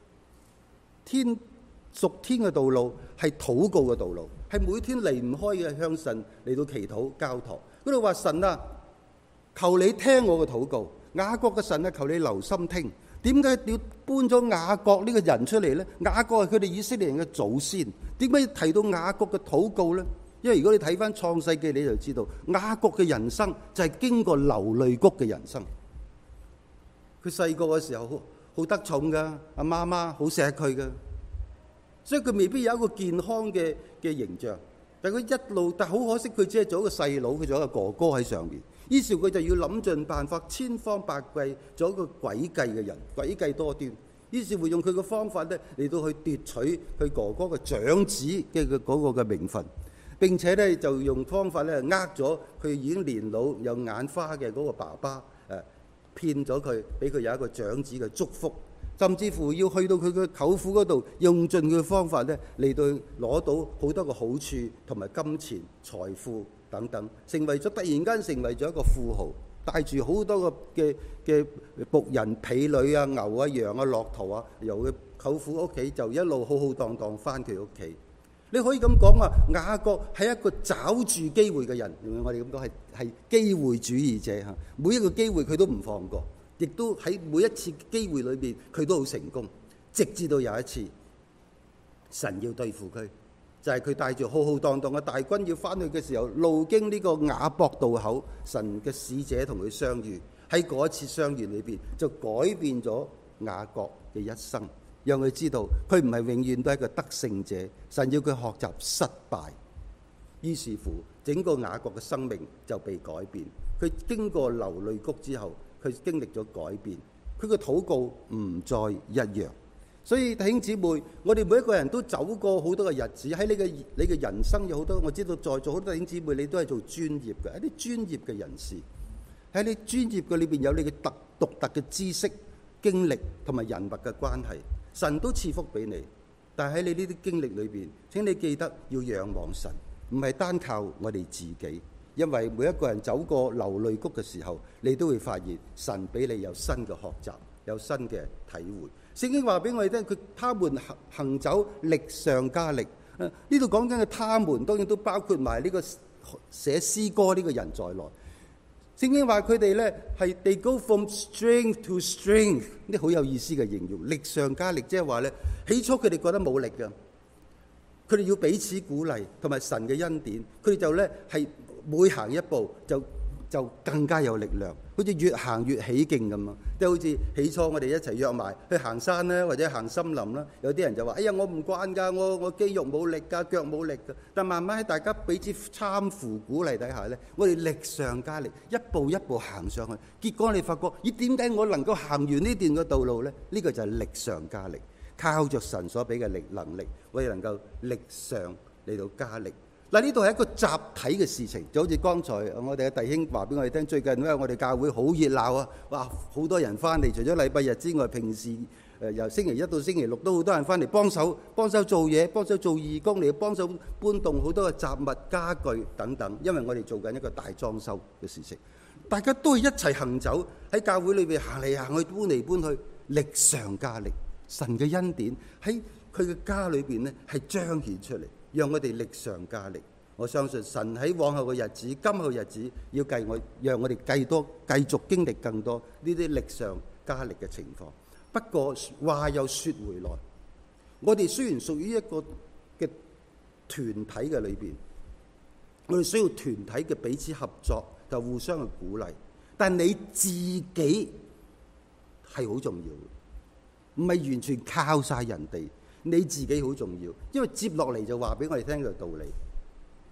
屬天嘅道路係禱告嘅道路，係每天離唔開嘅，向神嚟到祈禱交託。嗰度話，神啊，求你聽我嘅禱告。雅各嘅神啊，求你留心聽。點解要搬咗雅各呢個人出嚟呢？雅各係佢哋以色列人嘅祖先。點解提到雅各嘅禱告呢？因為如果你睇翻創世記，你就知道雅各嘅人生就係經過流淚谷嘅人生。佢細個嘅時候好得寵噶，阿媽媽好錫佢噶，所以佢未必有一個健康嘅形象。但佢一路，但好可惜，佢只係做一個細佬，佢做一個哥哥喺上面。於是佢就要諗盡辦法，千方百計做一個詭計嘅人，詭計多端。於是會用佢嘅方法咧嚟到去奪取佢哥哥嘅長子嘅嗰個嘅名分，並且咧就用方法咧呃咗佢已經年老有眼花嘅嗰個爸爸，騙咗佢，俾佢有一個長子嘅祝福，甚至乎要去到佢嘅舅父嗰度，用盡佢嘅方法咧嚟到攞到好多個好處同埋金錢、財富等等，突然間成為咗一個富豪，帶住好多個嘅僕人、婢女啊、牛啊、羊啊、駱駝啊，由佢舅父屋企就一路浩浩蕩蕩翻佢屋企。你可以咁講話，雅各係一個找住機會嘅人，我哋咁講係機會主義者嚇。每一個機會佢都唔放過，亦都喺每一次機會裏邊佢都好成功。直至到有一次，神要對付佢，就係佢帶住浩浩蕩蕩嘅大軍要翻去嘅時候，路經呢個雅博渡口，神嘅使者同佢相遇。喺嗰一次相遇裏邊，就改變咗雅各嘅一生。讓佢知道佢唔係永遠都係一個得勝者，神要佢學習失敗。於是乎，整個雅各嘅生命就被改變。佢經過流淚谷之後，佢經歷咗改變，佢嘅禱告唔再一樣。所以弟兄姊妹，我哋每一個人都走過好多嘅日子，喺你嘅人生有好多，我知道在座好多弟兄姊妹你都係做專業嘅，一啲專業嘅人士喺你專業嘅裏邊有你嘅獨特嘅知識、經歷同埋人脈嘅關係。神都賜福俾你，但係喺你呢啲經歷裏邊，請你記得要仰望神，唔係單靠我哋自己。因為每一個人走過流淚谷嘅時候，你都會發現神俾你有新嘅學習，有新嘅體會。聖經話俾我哋聽，他們行走力上加力。呢度講緊嘅他們，當然都包括埋呢個寫詩歌呢個人在內。聖經話佢哋咧係 they go from strength to strength， 呢好有意思嘅形容，力上加力，即係話咧起初佢哋覺得冇力㗎，佢哋要彼此鼓勵同埋神嘅恩典，佢哋就咧係每行一步就更加有力量，好似越行越起勁咁啊！即係好似起初我哋一齊約埋去行山咧，或者行森林啦，有啲人就話：哎呀，我唔慣㗎，我肌肉冇力㗎，腳冇力㗎。但慢慢喺大家彼此攙扶鼓勵底下咧，我哋力上加力，一步一步行上去。結果你發覺，咦？點解我能夠行完呢段嘅道路咧？呢個就係力上加力，靠着神所俾嘅能力，我哋能夠力上嚟到加力。嗱，呢度係一個集體嘅事情，就好似剛才我哋嘅弟兄話俾我哋聽，最近因為我哋教會好熱鬧啊，哇，好多人翻嚟，除咗禮拜日之外，平時由星期一到星期六都好多人翻嚟幫手做嘢，幫手做義工嚟幫手搬動好多嘅雜物家具等等，因為我哋做緊一個大裝修嘅事情，大家都係一齊行走喺教會裏邊行嚟行去，搬嚟搬去，力上加力，神嘅恩典喺佢嘅家裏邊呢係彰顯出嚟。讓我哋力上加力，我相信神喺往後嘅日子、今後日子要讓我哋繼續經歷更多呢啲力上加力嘅情況。不過話又說回來，我哋雖然屬於一個嘅團體嘅裏邊，我哋需要團體嘅彼此合作，就互相嘅鼓勵。但你自己係好重要，唔係完全靠晒人哋。你自己好重要，因為接落嚟就話俾我哋聽個道理，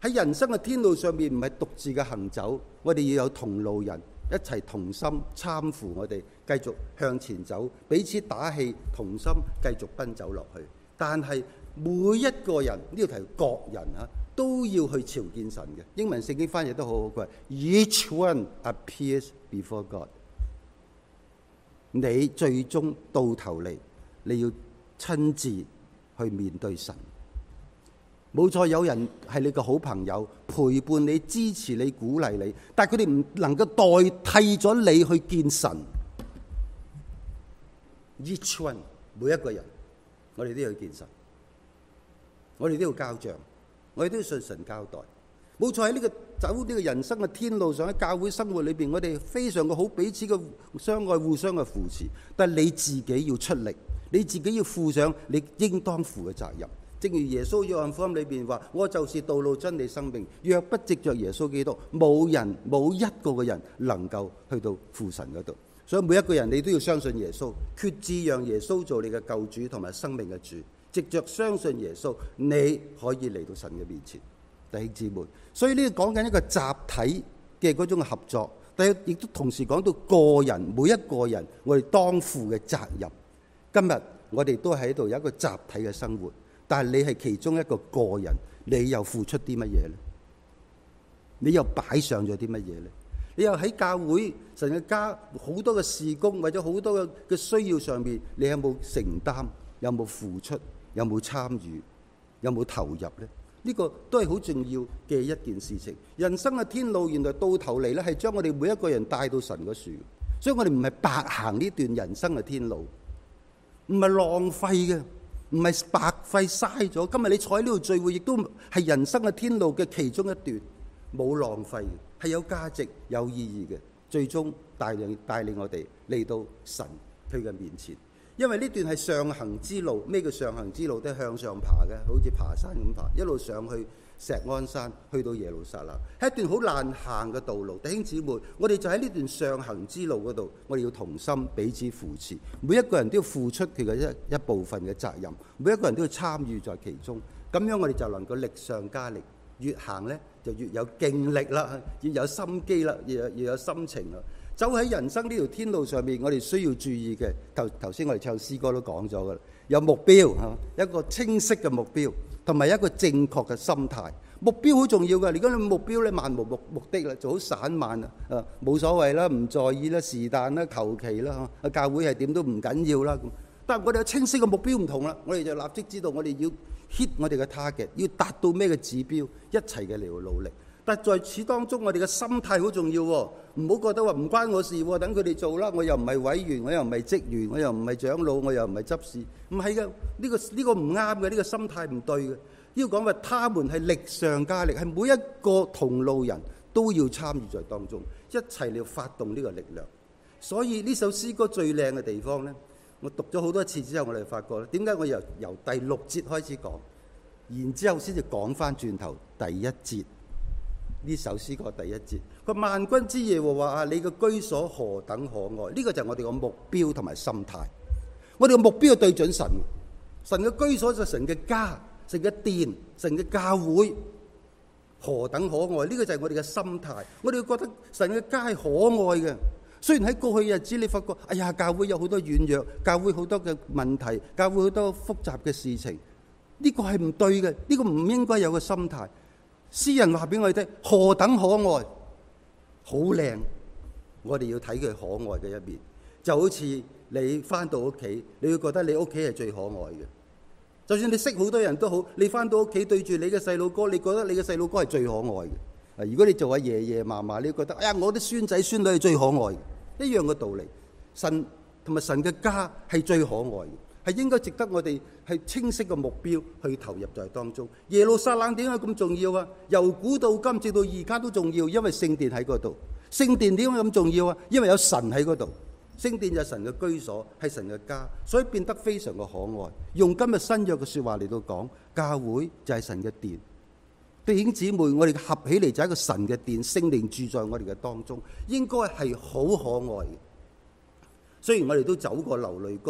喺人生嘅天路上面，唔係獨自嘅行走，我哋要有同路人一齊同心攙扶我哋，繼續向前走，彼此打氣，同心繼續奔走落去。但係每一個人，呢度提各人啊，都要去朝見神嘅。英文聖經翻譯得好好，佢話 Each one appears before God。你最終到頭嚟，你要親自去面對神。冇錯，有人係你嘅好朋友，陪伴你、支持你、鼓勵你，但係佢哋唔能夠代替咗你去見神。Each one， 每一個人，我哋都要去見神，我哋都要交賬，我哋都要信神交代。冇錯，喺呢個走呢個人生嘅天路上，喺教會生活裏邊，我哋非常嘅好，彼此嘅相愛、互相嘅扶持。但係你自己要出力，你自己要負上你應當負嘅責任。正如耶穌約翰福音裏邊話：我就是道路、真理、生命。若不藉着耶穌基督，冇一個嘅人能夠去到父神嗰度。所以每一個人你都要相信耶穌，決志讓耶穌做你嘅救主同埋生命嘅主。藉着相信耶穌，你可以嚟到神嘅面前。弟兄姊妹，所以呢個講緊一個集體嘅嗰種合作，但係亦都同時講到個人，每一個人我哋當負嘅責任。今日我哋都喺度有一個集體嘅生活，但係你係其中一個個人，你又付出啲乜嘢呢？你又擺上咗啲乜嘢呢？你又喺教會神嘅家好多嘅事工或者好多嘅需要上面，你有冇承擔？有冇付出？有冇參與？有冇投入呢？呢個都係好重要嘅一件事情。人生嘅天路原來到頭嚟咧，係將我哋每一個人帶到神嗰處，所以我哋唔係白行呢段人生嘅天路，唔係浪費嘅，唔係白費嘥咗。今日你坐喺呢度聚會，亦都係人生嘅天路嘅其中一段，冇浪費嘅，係有價值、有意義嘅。最終帶領我哋嚟到神佢嘅面前。因為呢段係上行之路，咩叫上行之路？都係向上爬嘅，好似爬山咁爬，一路上去錫安山，去到耶路撒冷，係一段好難行嘅道路。弟兄姊妹，我哋就喺呢段上行之路嗰度，我哋要同心彼此扶持，每一個人都要付出佢嘅一部分嘅責任，每一個人都要參與在其中，咁樣我哋就能夠力上加力，越行呢就越有勁力啦，越有心機啦，越有心情啦。走喺人生呢條天路上面，我哋需要注意嘅，頭先我哋唱詩歌都講咗噶啦，有目標嚇，一個清晰嘅目標，同埋一個正確嘅心態。目標好重要㗎，如果你目標咧漫無目的啦，就好散漫啊，冇所謂啦，唔在意啦，是但啦，求其啦嚇，教會係點都唔緊要啦。但係我哋有清晰嘅目標唔同啦，我哋就立即知道我哋要 hit 我哋嘅 target， 要達到咩嘅指標，一齊嘅嚟到努力。但在此當中，我哋嘅心態好重要喎，唔好覺得話唔關我事喎，等佢哋做啦，我又唔係委員，我又唔係職員，我又唔係長老，我又唔係執事，唔係嘅，呢個唔啱嘅，呢個心態唔對嘅。要講話，他們係力上加力，係每一個同路人都要參與在當中，一齊嚟發動呢個力量。所以呢首詩歌最靚嘅地方呢，我讀咗好多次之後，我哋發覺咧，點解我由第6節開始講，然之後先至講翻轉頭第1節。呢首詩歌第1節，佢萬軍之耶和華啊，你嘅居所何等可愛！呢個就係我哋個目標同埋心態。我哋嘅目標係對準神，神嘅居所就係神嘅家、神嘅殿、神嘅教會，何等可愛！呢個就係我哋嘅心態。我哋覺得神嘅家係可愛嘅。雖然喺過去日子你發覺，哎呀，教會有好多軟弱，教會好多嘅問題，教會好多複雜嘅事情，呢個係唔對嘅，呢個唔應該有嘅心態。詩人話俾我哋聽，何等可愛，好靚，我哋要睇佢可愛嘅一面。就好似你翻到屋企，你會覺得你屋企係最可愛嘅。就算你識好多人都好，你翻到屋企對住你嘅細路哥，你覺得你嘅細路哥係最可愛嘅。如果你做阿爺爺嫲嫲，你會覺得，哎呀，我啲孫仔孫女係最可愛嘅。一樣嘅道理，神同埋神嘅家係最可愛嘅。係應該值得我哋係清晰嘅目標去投入在當中。耶路撒冷點解咁重要啊？由古到今直到而家都重要，因為聖殿喺嗰度。聖殿點解咁重要啊？因為有神喺嗰度。聖殿就係神嘅居所，係神嘅家，所以變得非常嘅可愛。用今日新約嘅說話嚟到講，教會就係神嘅殿。弟兄姊妹，我哋合起嚟就係一個神嘅殿，聖靈住在我哋嘅當中，應該係好可愛嘅。雖然我哋都走過流淚谷，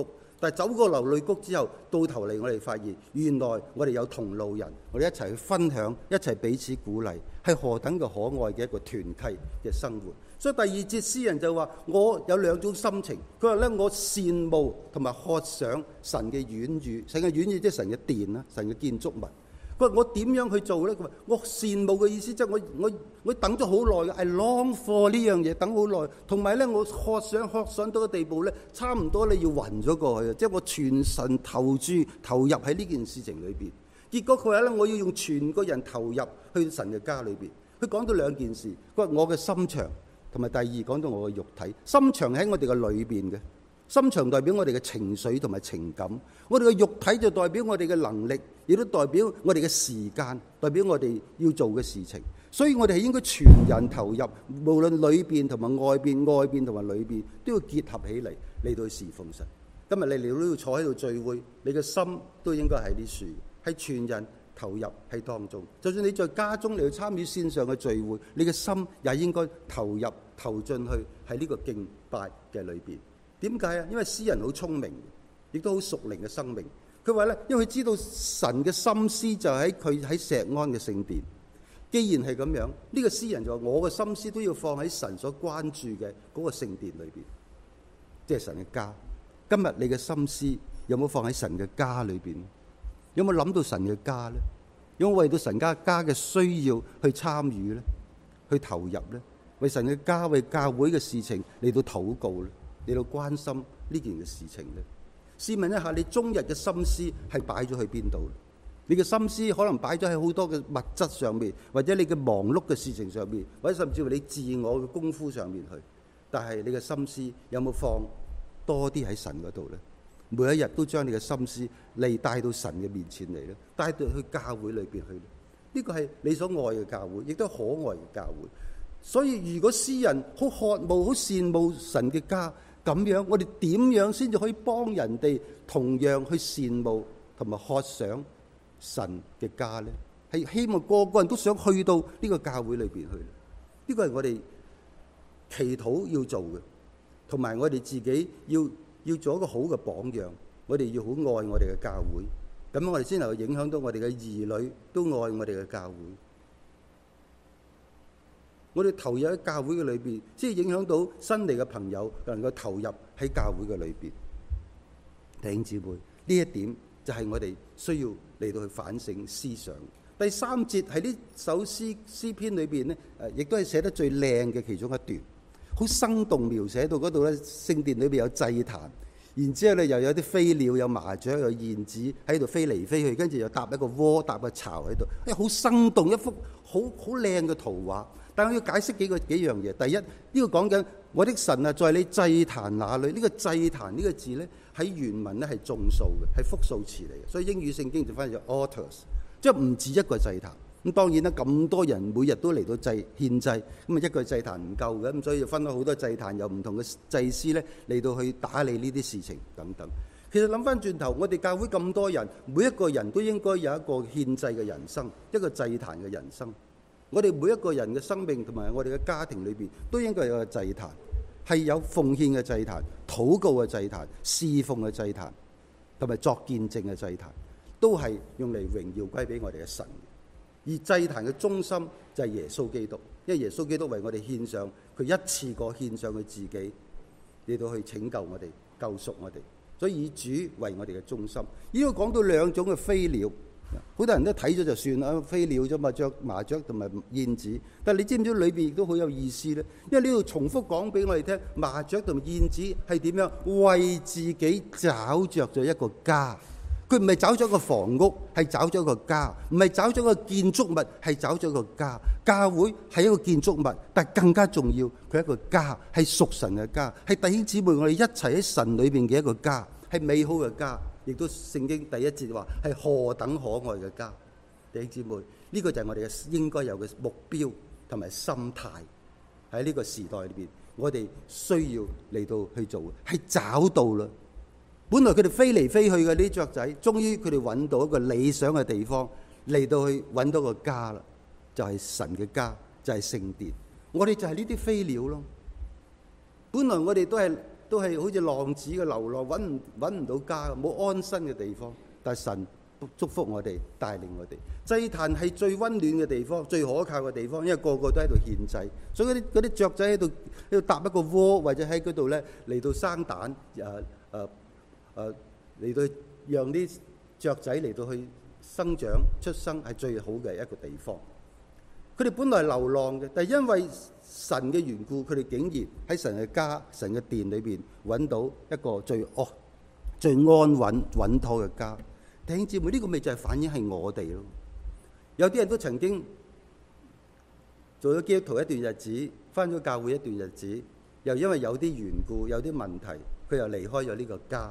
但係走過流淚谷之後，到頭嚟我哋發現，原來我哋有同路人，我哋一齊去分享，一齊彼此鼓勵，係何等嘅可愛嘅一個團契嘅生活。所以第二節詩人就話：我有兩種心情。佢話咧，我羨慕同埋渴想神嘅院宇，神嘅院宇即係神嘅殿啦，神嘅建築物。佢話我點樣去做咧？佢話我羨慕嘅意思即係我等咗好耐嘅，I long for 呢樣嘢，等好耐。同埋咧，我渴想到個地步咧，差唔多你要暈咗過去啊！即係我全神投入喺呢件事情裏邊。結果佢話咧，我要用全個人投入去神嘅家裏邊。佢講到兩件事，佢話我嘅心腸，同埋第二講到我嘅肉體。心腸喺我哋嘅裏邊嘅。心腸代表我哋嘅情緒同埋情感，我哋嘅肉體就代表我哋嘅能力，亦都代表我哋嘅時間，代表我哋要做嘅事情。所以我哋係應該全人投入，無論裏邊同埋外邊，外邊同埋裏邊都要結合起嚟到侍奉神。今日你哋都要坐喺度聚會，你嘅心都應該喺呢處，係全人投入喺當中。就算你在家中嚟去參與線上嘅聚會，你嘅心也應該投進去喺呢個敬拜嘅裏邊。點解啊？因為詩人好聰明，亦都好屬靈嘅生命。佢話咧，因為佢知道神嘅心思就喺佢喺錫安嘅聖殿。既然係咁樣，呢個詩人就話：我嘅心思都要放喺神所關注嘅嗰個聖殿裏邊，即係神嘅家。今日你嘅心思有冇放喺神嘅家裏邊？有冇諗到神嘅家咧？有冇為到神家嘅需要去參與咧？去投入咧？為神嘅家、為教會嘅事情嚟到禱告咧？你到關心呢件嘅事情咧？試問一下，你終日嘅心思係擺咗去邊度？你嘅心思可能擺咗喺好多嘅物質上面，或者你嘅忙碌嘅事情上面，或者甚至乎你自我嘅功夫上面去。但係你嘅心思有冇放多啲喺神嗰度咧？每一日都將你嘅心思嚟帶到神嘅面前嚟咧，帶到去教會裏邊去。呢個係你所愛嘅教會，亦都可愛嘅教會。所以如果詩人好渴慕、好羨慕神嘅家，咁樣我哋點樣先至可以幫人哋同樣去羨慕同埋渴想神嘅家呢？係希望個個人都想去到呢個教會裏邊去。呢個係我哋祈禱要做嘅，同埋我哋自己要做一個好嘅榜樣。我哋要好愛我哋嘅教會，咁我哋先能夠影響到我哋嘅兒女都愛我哋嘅教會。我哋投入喺教會嘅裏邊，先影響到新嚟嘅朋友能夠投入喺教會嘅裏邊。弟兄姊妹，呢一點就係我哋需要嚟到去反省思想。第三節喺呢首詩篇裏邊呢，亦都係寫得最靚嘅其中一段，好生動描寫到嗰度咧，聖殿裏邊有祭壇，然之後咧又有啲飛鳥、有麻雀、有燕子喺度飛嚟飛去，跟住又搭一個窩、搭個巢喺度，好生動，一幅好靚嘅圖畫。但係我要解釋幾樣嘢。第一，呢個講緊我的神啊，在你祭壇那裏。呢個祭壇呢個字咧喺原文咧係眾數嘅，係複數詞嚟嘅，所以英語聖經就翻譯做 altars， 即係唔止一個祭壇。咁當然啦，咁多人每日都嚟到獻祭，咁啊一個祭壇唔夠嘅，咁所以就分咗好多祭壇，有唔同嘅祭司咧嚟到去打理呢啲事情等等。其實諗翻轉頭，我哋教會咁多人，每一個人都應該有一個獻祭嘅人生，一個祭壇嘅人生。我哋每一個人嘅生命同埋我哋嘅家庭裏邊，都應該有個祭壇，係有奉獻嘅祭壇、禱告嘅祭壇、侍奉嘅祭壇，同埋作見證嘅祭壇，都係用嚟榮耀歸俾我哋嘅神。而祭壇嘅中心就係耶穌基督，因為耶穌基督為我哋獻上，佢一次過獻上佢自己，嚟到去拯救我哋、救贖我哋，所以以主為我哋嘅中心。呢個講到兩種嘅飛鳥。好多人都睇咗就算啦，飛鳥啫嘛，麻雀同埋燕子。但係你知唔知裏邊亦都好有意思咧？因為呢度重複講俾我哋聽，麻雀同埋燕子係點樣為自己找着咗一個家。佢唔係找咗個房屋，係找咗個家；唔係找咗個建築物，係找咗個家。教會係一個建築物，但係更加重要，佢係一個家，係屬神嘅家，係弟兄姊妹我哋一齊喺神裏邊嘅一個家，係美好嘅家。亦都聖經第一節話係何等可愛嘅家。弟兄姊妹，呢個就係我哋嘅應該有嘅目標同埋心態。喺呢個時代裏邊，我哋需要嚟到去做，係找到啦。本來佢哋飛嚟飛去嘅呢啲雀仔，終於佢哋揾到一個理想嘅地方，嚟到去揾到個家啦，就係神嘅家，就係聖殿。我哋就係呢啲飛鳥咯。本來我哋都都係好似浪子嘅流浪，揾唔到家，冇安身嘅地方。但係神祝福我哋，帶領我哋。祭壇係最溫暖嘅地方，最可靠嘅地方，因為個個都喺度獻祭，所以嗰啲雀仔喺度搭一個窩，或者喺嗰度咧嚟到生蛋，嚟到讓啲雀仔嚟到去生長出生，係最好嘅一個地方。佢哋本來係流浪嘅，但係因為神嘅緣故，佢哋竟然喺神嘅家、神嘅殿裏邊揾到一個最安穩穩妥嘅家。弟兄姊妹，呢個咪就係反映係我哋咯。有啲人都曾經做咗基督徒一段日子，返咗教會一段日子，又因為有啲緣故、有啲問題，佢又離開咗呢個家。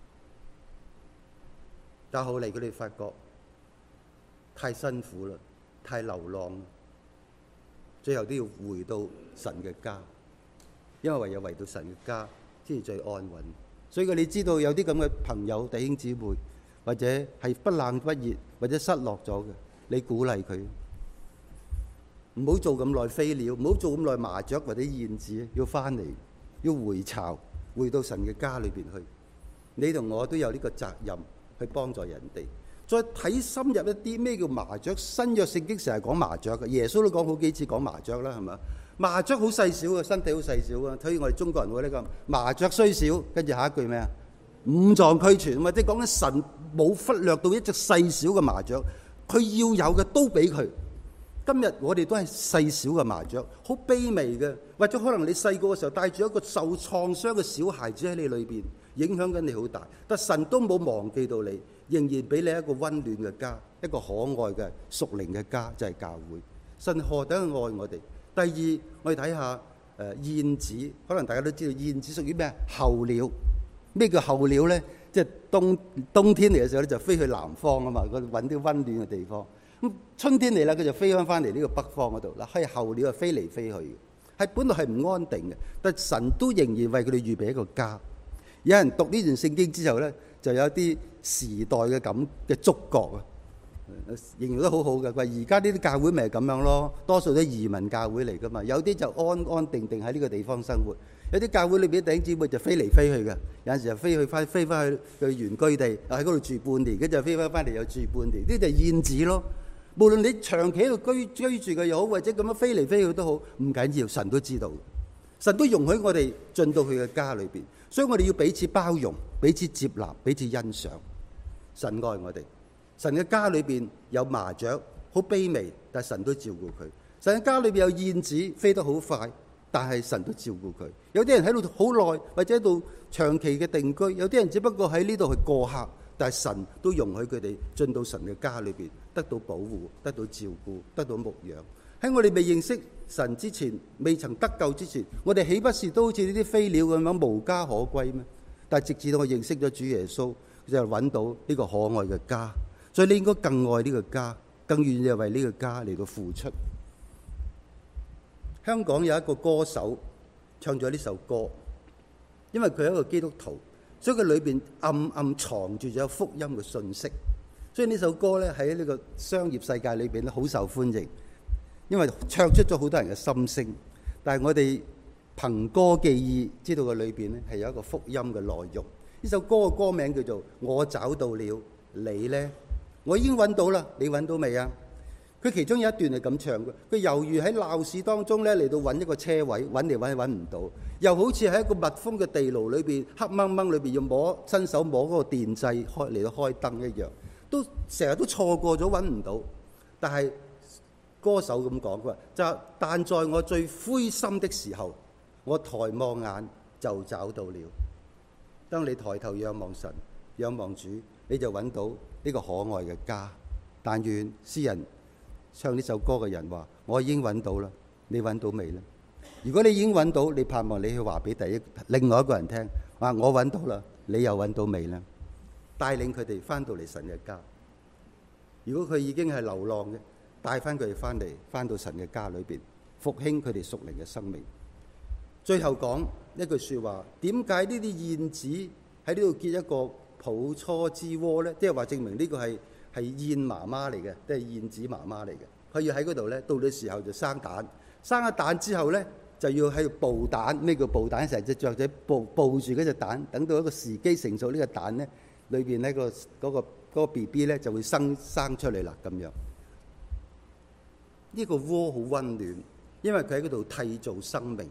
但後嚟佢哋發覺太辛苦啦，太流浪啦，最後都要回到神嘅家，因為唯有回到神嘅家先至最安穩。所以你知道有啲咁嘅朋友弟兄姊妹，或者係不冷不熱，或者失落咗嘅，你鼓勵佢唔好做咁耐飛鳥，唔好做咁耐麻雀或者燕子，要翻嚟，要回巢，回到神嘅家裏邊去。你同我都有呢個責任去幫助人哋。再睇深入一啲，咩叫麻雀？新約聖經成日講麻雀嘅，耶穌都講好幾次講麻雀啦，係嘛？麻雀好細小嘅，身體好細小啊。所以我哋中國人會呢個麻雀雖小，跟住下一句咩啊？五臟俱全啊嘛，即係講緊神冇忽略到一隻細小嘅麻雀，佢要有嘅都俾佢。今日我哋都係細小嘅麻雀，好卑微嘅，或者可能你細個嘅時候帶住一個受創傷嘅小孩子喺你裏邊，影響緊你好大。但神都冇忘記到你，仍然俾你一個溫暖嘅家，一個可愛嘅屬靈嘅家，就係教會。神何等愛我哋。第二，我哋睇下燕子，可能大家都知道燕子屬於咩？候鳥。咩叫候鳥咧？即係冬天嚟嘅時候咧，就飛去南方啊嘛，佢揾啲溫暖嘅地方。咁春天嚟啦，佢就飛翻嚟呢個北方嗰度啦。係候鳥啊，飛嚟飛去嘅，係本來係唔安定嘅，但神都仍然為佢哋預備一個家。有人讀呢段聖經之後咧，就有啲時代嘅咁嘅觸覺啊，形容得好好嘅。佢話而家呢啲教會咪係咁樣咯，多數都移民教會嚟噶嘛，有啲就安安定定喺呢個地方生活。有啲教會裏邊啲弟兄姊妹就飛嚟飛去嘅，有陣時就飛翻去原居地，喺嗰度住半年，跟住飛翻嚟又住半年，呢啲就係燕子咯。無論你長期喺度居住嘅又好，或者咁樣飛嚟飛去都好，唔緊要，神都知道，神都容許我哋進到佢嘅家裏邊，所以我哋要彼此包容、彼此接納、彼此欣賞。神愛我哋，神嘅家裏邊有麻雀，好卑微，但係神都照顧佢。神嘅家裏邊有燕子，飛得好快，但係神都照顧佢。有啲人喺度好耐，或者喺度長期嘅定居，有啲人只不過喺呢度去過客，但係神都容許佢哋進到神嘅家裏邊，得到保護、得到照顧、得到牧養。喺我哋未認識神之前，未曾得救之前，我哋豈不是都好似呢啲飛鳥咁樣無家可歸咩？但係直至到我認識咗主耶穌，就揾到呢個可愛嘅家。所以你應該更愛呢個家，更願意為呢個家嚟到付出。香港有一個歌手唱咗呢首歌，因為佢係一個基督徒，所以佢裏邊暗暗藏住咗福音嘅信息。所以呢首歌咧喺呢個商業世界裏邊咧好受歡迎，因為唱出咗好多人嘅心聲。但係我哋憑歌記憶知道嘅裏邊咧係有一個福音嘅內容。呢首歌嘅歌名叫做《我找到了你》呢，我已經揾到啦，你揾到未啊？佢其中有一段係咁唱嘅，佢猶如喺鬧市當中咧嚟到揾一個車位，揾嚟揾唔到，又好似喺一個密封嘅地牢裏邊，黑掹掹裏邊要伸手摸嗰個電掣開嚟到開燈一樣，都成日都錯過咗揾唔到。但係歌手咁講，佢話就但在我最灰心的時候，我抬望眼就找到了。當你抬頭仰望神、仰望主，你就揾到呢個可愛嘅家。但願詩人唱呢首歌嘅人話：我已經揾到啦，你揾到未呢？如果你已經揾到，你盼望你去話俾另外一個人聽，話我揾到啦，你又揾到未呢？帶領佢哋翻到嚟神嘅家。如果佢已經係流浪嘅，帶翻佢哋翻到神嘅家裏邊，復興佢哋屬靈嘅生命。最後講一句説話：點解呢啲燕子喺呢度結一個抱雛之窩呢？即係話證明呢個係燕媽媽嚟嘅，即係燕子媽媽嚟嘅。佢要喺嗰度呢，到咗時候就生蛋，生咗蛋之後呢， 就要喺度捕蛋。咩叫捕蛋？成隻雀仔捕住嗰隻蛋，等到一個時機成熟，呢個蛋咧裏邊咧嗰個 BB 咧就會生出嚟啦咁樣。呢個窩好溫暖，因為佢喺嗰度締造生命，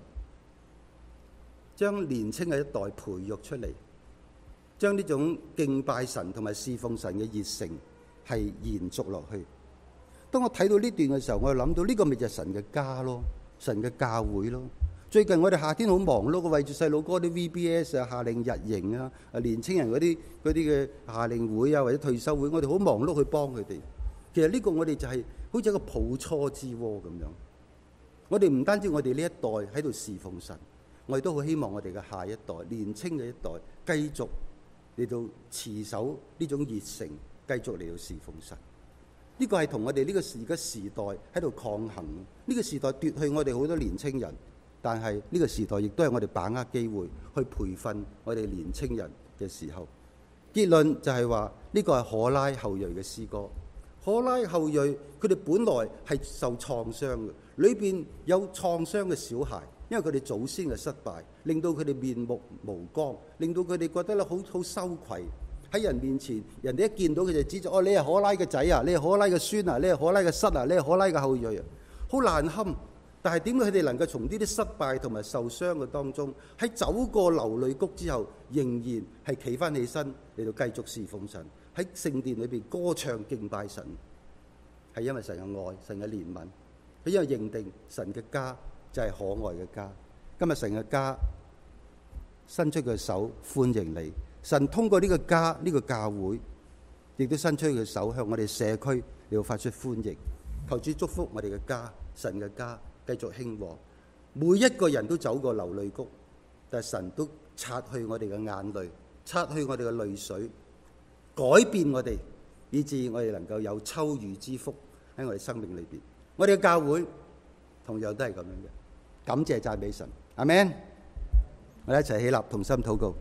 將年青嘅一代培育出嚟，將呢種敬拜神同埋侍奉神嘅熱誠係延續落去。當我睇到呢段嘅時候，我就諗到呢個咪就係神嘅家咯，神嘅教會咯。最近我哋夏天好忙碌，為住細路哥啲 VBS 啊、夏令日營啊、年青人嗰啲嘅夏令會啊或者退休會，我哋好忙碌去幫佢哋。其實呢個我哋就係好似一個抱初之窩咁樣。我哋唔單止我哋呢一代喺度侍奉神，我哋都好希望我哋嘅下一代、年青嘅一代繼續嚟到持守呢種熱誠，繼續嚟到侍奉神。呢個係同我哋呢個時代喺度抗衡。呢個時代奪去我哋好多年青人，但係呢個時代亦都係我哋把握機會去培訓我哋年青人嘅時候。結論就係話呢個係可拉後裔嘅詩歌。可拉後裔佢哋本來係受創傷嘅，裏邊有創傷嘅小孩，因為佢哋祖先嘅失敗，令到佢哋面目無光，令到佢哋覺得咧好羞愧。喺人面前，人哋一見到佢就指住：哦，你係可拉嘅仔啊，你係可拉嘅孫啊，你係可拉嘅室啊，你係可拉嘅後裔啊，好難堪。但係點解佢哋能夠從呢啲失敗同埋受傷嘅當中，喺走過流淚谷之後，仍然係企翻起身嚟到繼續侍奉神，喺聖殿裏邊歌唱敬拜神？係因為神嘅愛，神嘅憐憫，佢因為認定神嘅家就係可愛嘅家。今日神嘅家伸出佢手歡迎你。神通過呢個家，呢個教會，亦都伸出佢手向我哋社區嚟到發出歡迎。求主祝福我哋嘅家，神嘅家繼續興旺。每一個人都走過流淚谷，但係神都擦去我哋嘅眼淚，擦去我哋嘅淚水，改變我哋，以致我哋能夠有秋雨之福喺我哋生命裏邊。我哋嘅教會同樣都係咁樣嘅。感謝讚美神，阿們。我哋一齊起立，同心禱告。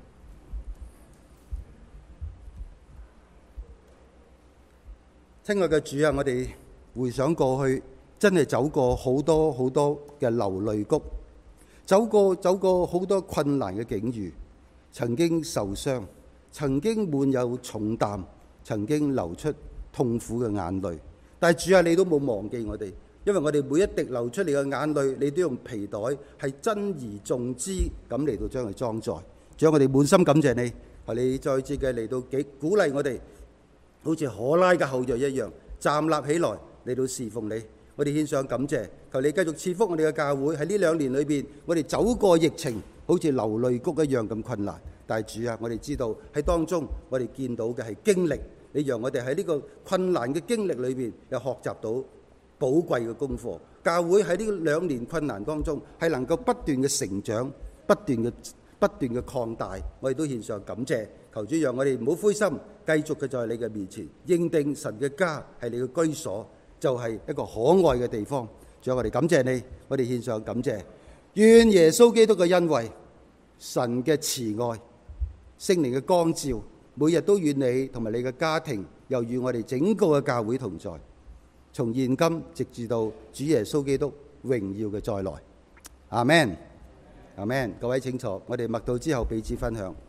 親愛嘅主啊，我哋回想過去，真係走過好多好多嘅流淚谷，走過好多困難嘅境遇，曾經受傷，曾經滿有重擔，曾經流出痛苦嘅眼淚。但係主啊，你都冇忘記我哋，因為我哋每一滴流出嚟嘅眼淚，你都用皮袋係珍而重之咁嚟到將佢裝載。主啊，我哋滿心感謝你，求你再次嘅嚟到鼓勵我哋，好似可拉嘅後裔一樣站立起來嚟到侍奉你。我哋獻上感謝，求你繼續賜福我哋嘅教會。喺呢2年裏邊，我哋走過疫情，好似流淚谷一樣咁困難。但係主啊，我哋知道喺當中，我哋見到嘅係經歷。你讓我哋喺呢個困難嘅經歷裏邊，又學習到寶貴嘅功課。教會喺呢2年困難當中，係能夠不斷嘅成長，不斷嘅擴大。我哋都獻上感謝。求主讓我哋唔好灰心，繼續嘅在你嘅面前，認定神嘅家係你嘅居所，就係一個可愛嘅地方。仲有我哋感謝你，我哋獻上感謝。願耶穌基督嘅恩惠、神嘅慈愛、聖靈嘅光照，每日都與你同埋你嘅家庭，又與我哋整個嘅教會同在，從現今直至到主耶穌基督榮耀嘅再來。阿們，阿們。各位請坐，我哋默禱之後彼此分享。